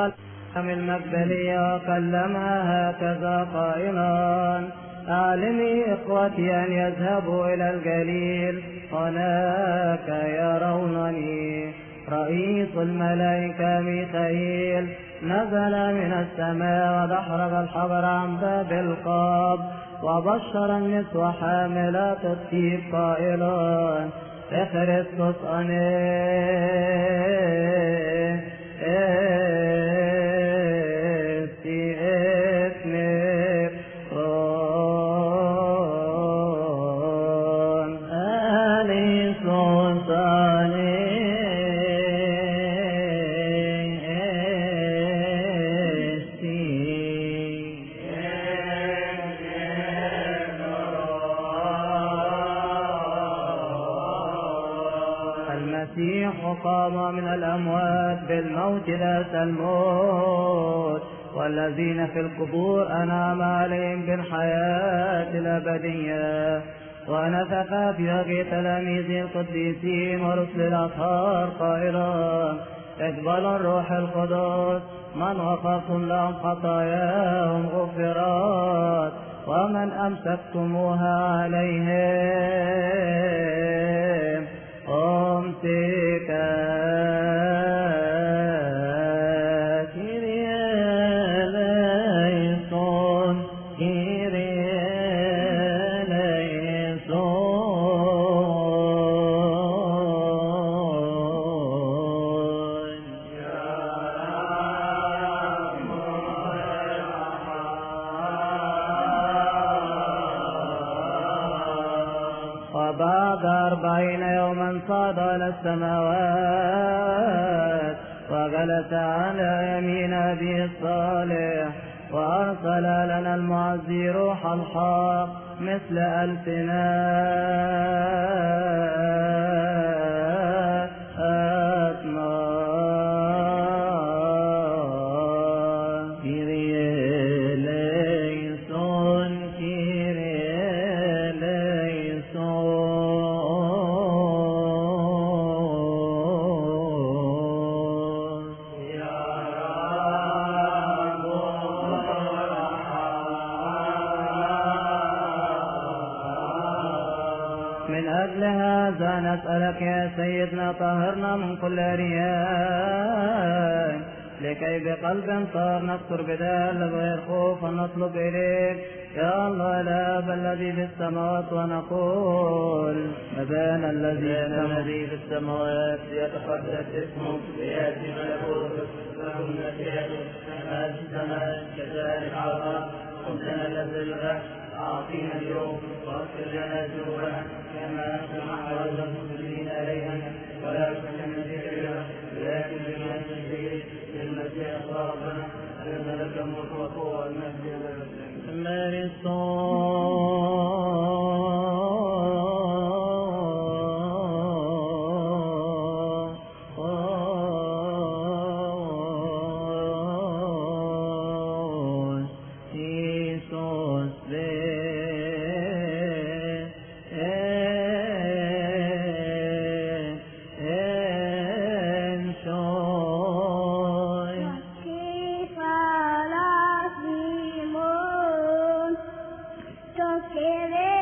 [SPEAKER 2] قال من المقبلية وكلمها هكذا قائلا أعلمي إخوتي أن يذهبوا إلى الجليل هناك يرونني. رئيس الملائكة ميخائيل نزل من السماء ودحرج الحجر عن باب القاب وبشر النسوة حاملات الطيب قائلا بخريستوس أني استي اسمك رون ألي سلطاني المسيح قام من الأموات بالموت ذات الموت والذين في القبور أنعم عليهم بالحياة الأبدية ونفخ في وجه تلاميذه القديسين ورسل الأطهار قائلا اقبلوا الروح القدس من غفرتم لهم خطاياهم غفرات ومن أمسكتموها عليهم أمسكا كيريا ليسون كيريا ليسون وبعد أربعين يوما صعد إلى السماوات وجلس على يمين أبيه الصالح وأرسل لنا المعزي روح الحق مثل ألسنات نار كيريا ليسون كيريا ليسون من أجل هذا نسألك يا سيدنا طهرنا من كل رياء لكي بقلب طاهر نذكر بدال غير خوف ونطلب إليك يا الله الآب الذي في السماوات ونقول أبانا الذي في السماوات
[SPEAKER 1] يتقدس اسمك ليأتي ملكوتك لكم مشيئتك كما في السماء كذلك على الأرض خبزنا الذي الغد أعطينا اليوم واغفر لنا ذنوبنا كما نحن أعرض المسلمين إلينا ولا تحملنا في كبيرة ولكن بما تشتهي للمسيح ربنا لأن لك الملك والقوة والمجد إلى الأبد.
[SPEAKER 3] Toquere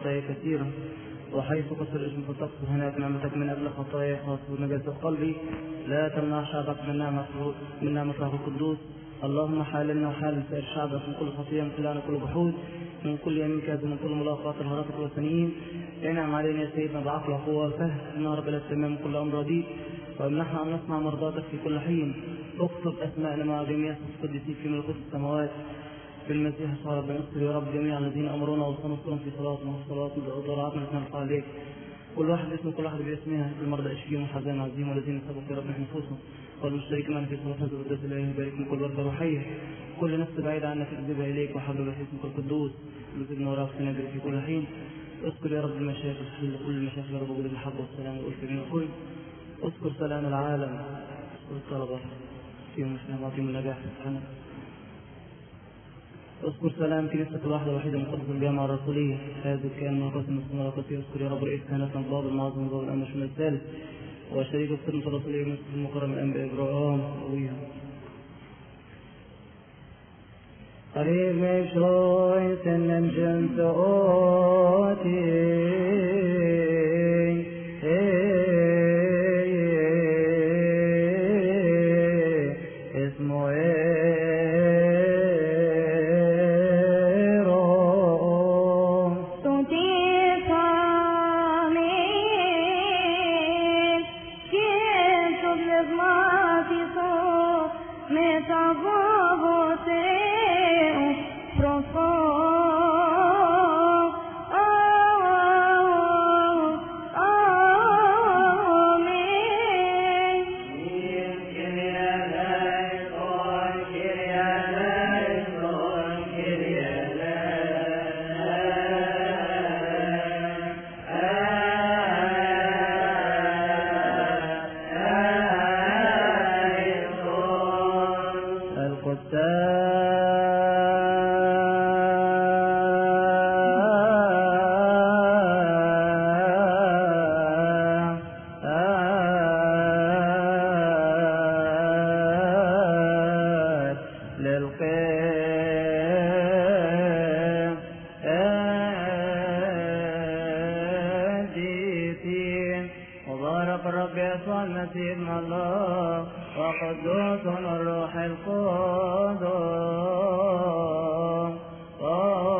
[SPEAKER 4] خطايا كثيرة، وحيث قصر الاسم فتقصر هناك نعمتك من أجل خطايا خاصة ونجاسة قلبي. لا تمنع شعبك من نعمة من نعمة روح القدوس. اللهم حاللنا وحال سائر شعبك من كل خطية، من كل لعنة، كل بحوث، من كل يمين كاذب، من كل ملاقات الهرطة والسنين. انعم علينا يا سيدنا بعقل وقوة وفهم، إنها رب التمام من كل أمر رديء، وامنحنا أن نسمع مرضاتك في كل حين. اكتب أسماءنا مع جميع القديسين في ملكوت السماوات في المسيح صار ربنا. اغفر يا رب جميع الذين أمرونا وصنصرهم في صلاتنا وفي صلاتنا وضرعاتنا نسمع عليك. كل واحد باسمه، كل واحد باسمها، المرضى اشفيهم والحزان عزيهم، والذين سبقوا يا رب نفوسهم، والمشترك معنا في صلاة هذا القداس الإلهي يبارك من كل وردة روحية. كل نفس بعيدة عنك اجذبها إليك، وحبل الوحيد من كل قدوس وزدنا وراك سنجري في كل حين. اذكر يا رب المشايخ، كل المشايخ يا رب وجود المحبة والسلام والألفين والكل. اذكر سلام العالم، اذكر الطلبة فيهم مسلم وعطيهم النجاح سبحانه. اذكر سلام كنيسة الواحدة الوحيدة مقدسة الجامعة الرسولية، هذا كان من قسم السماء القصير. اذكر يا رب رئيس كهنتنا الباب المعظم الباب الأمر من الثالث، وشريك الخدمة الرسولية من المكرم الأنبياء إبراهيم ويهم. قريب شوي سنن جنت أوتي اسمه إيرو
[SPEAKER 3] تطيق آمين كيف تبلغ ما في صوت متابوه تريو بروفون آمين.
[SPEAKER 2] مبارك الرب يسوع المسيح ابن الله وقدوس الروح القدس.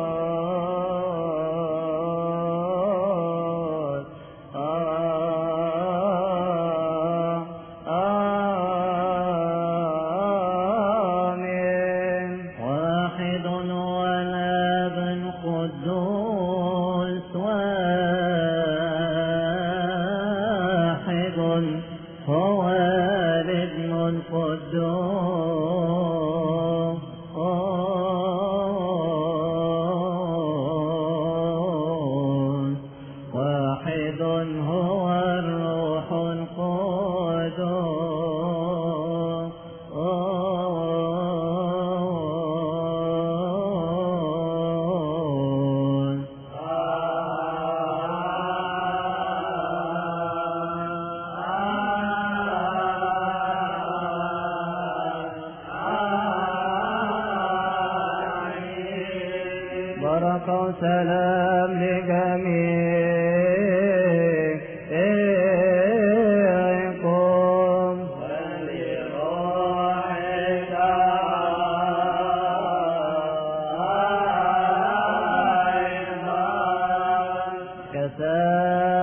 [SPEAKER 2] هو الابن القدوس واحد هو الروح القدوس. بركة وسلام لجميعكم ولروحك أيضا.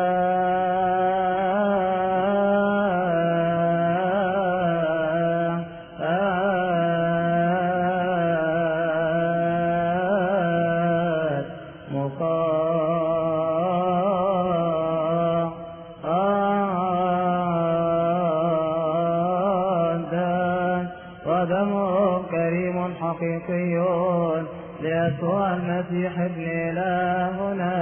[SPEAKER 2] ودمه كريم حقيقي ليسوع المسيح ابن إلهنا.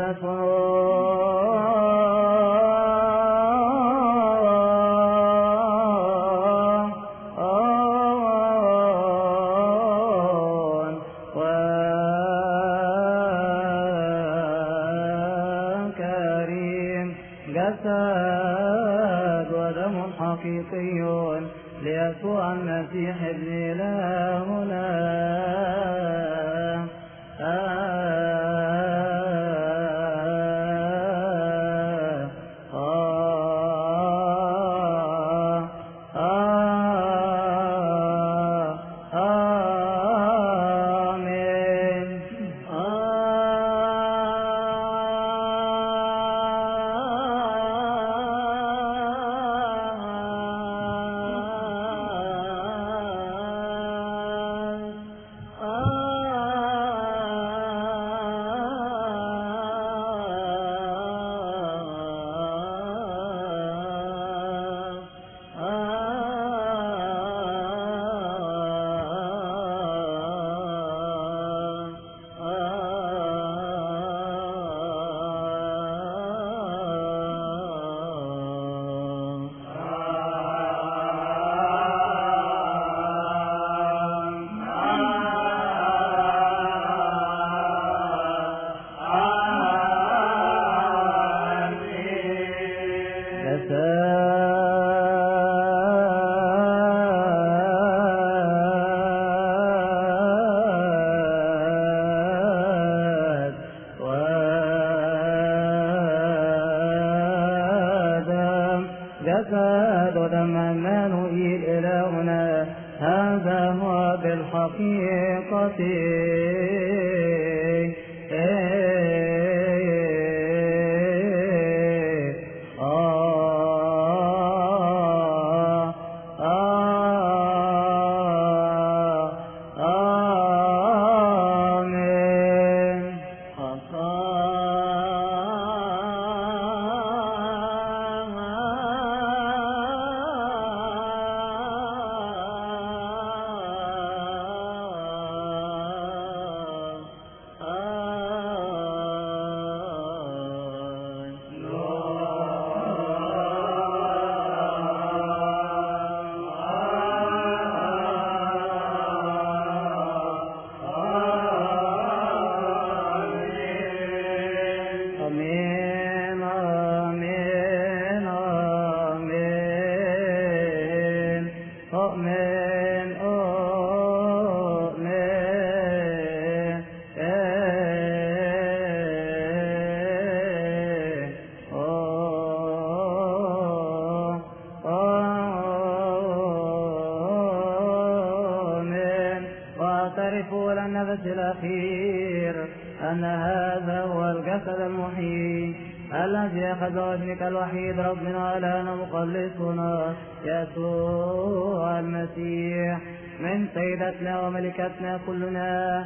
[SPEAKER 4] وكريم جسد ودم حقيقي ليسوع المسيح ابن إلهنا. جسد ودم عمانوئيل إلهنا. هذا هو بالحقيقة النفس الأخير أن هذا هو الجسد المحيي الذي أخذ ابنك الوحيد ربنا وإلهنا مخلصنا يسوع المسيح من سيدتنا وملكتنا كلنا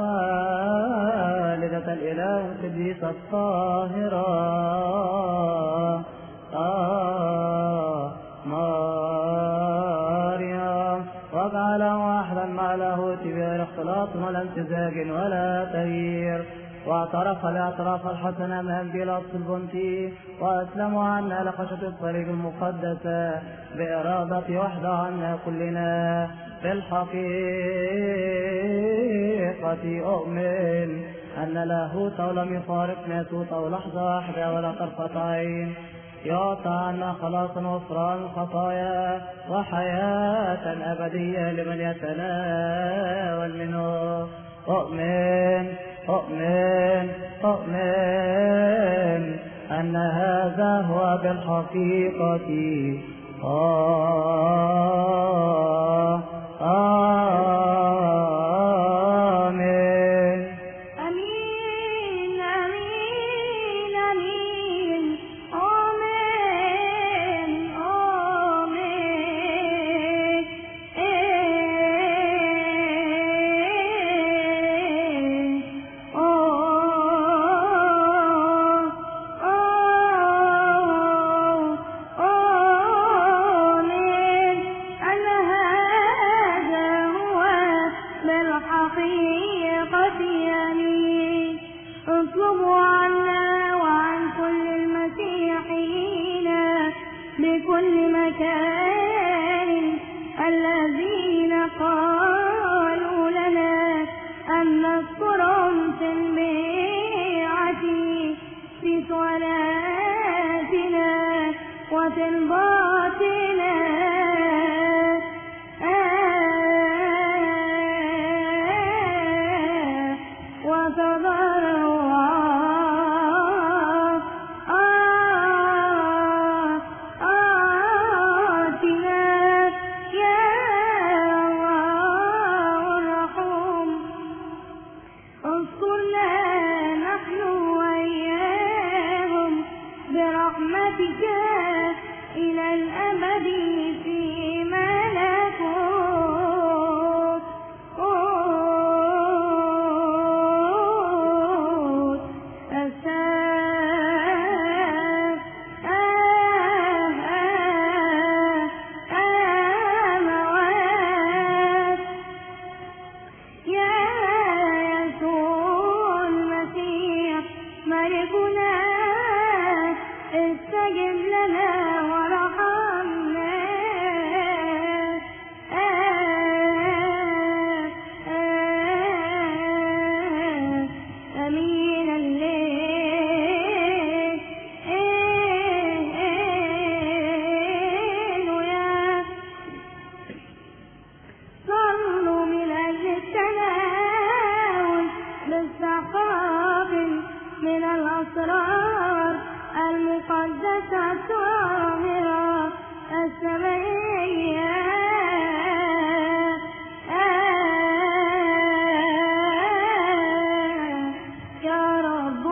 [SPEAKER 4] والدة الإله القديسة الطاهرة آه مريم، وجعله واحدا مع لاهوت بغير اختلاط ولا امتزاج ولا تغيير، واعترف الاعتراف الحسن امام بيلاطس البنطي، واسلموا عنا لخشيه الطريق المقدسه بارادة وحده عنا كلنا. في الحقيقه اؤمن ان لاهوته لم يفارق ناسوته لحظه واحده ولا طرفه عين، يعطى عنا خلاصا وغفران الخطايا وحياة أبدية لمن يتناول منه. أؤمن أؤمن أؤمن أن هذا هو بالحقيقة آه آمين.
[SPEAKER 3] أمين أمين أمين آمين آمين آمين. أن هذا هو مكان الذين قالوا لنا أن نذكرهم في البيعة في صلاتنا وفي الباطنة إلى الأبد في ملكوت السماوات يا يسوع المسيح ملكنا استجب لنا ورحمنا أمين الليل صلوا من أجل التناول باستحقاق من الأسرار المقدسة الطاهرة السمائية يا رب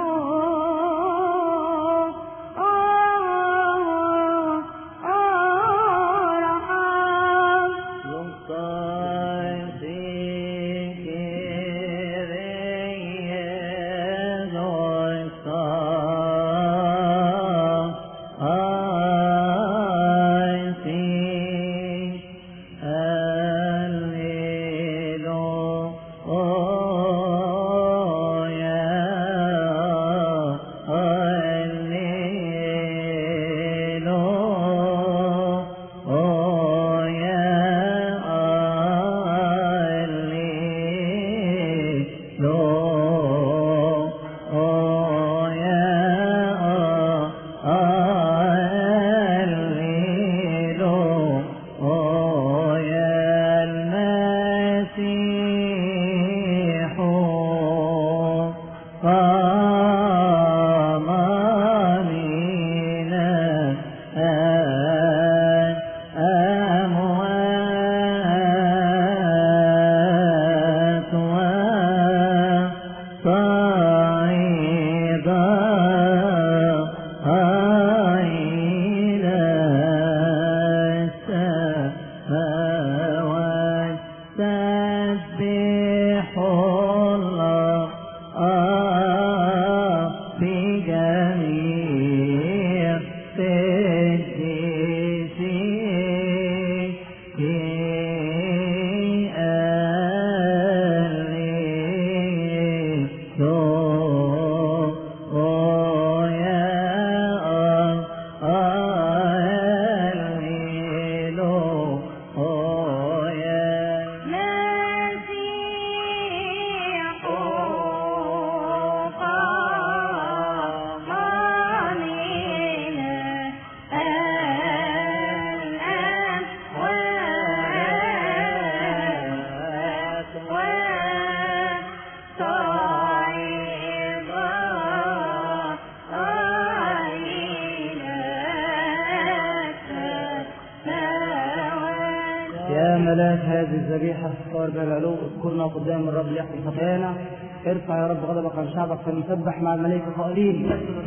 [SPEAKER 4] يا ملاك هذه الذبيحة صار بالعلو اذكرنا قدام الرب ليحفظ خطايانا. ارفع يا رب غضبك عن شعبك فنسبح مع الملائكة قائلين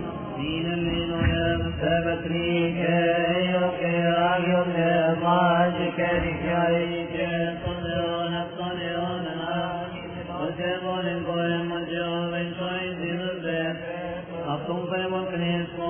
[SPEAKER 2] دين الليل ثبت ليك أيوك أيوك ضاجك لك عيك صدرون الصدرون وسيبون القوم والجوب شويس الزيت أصم في مكنس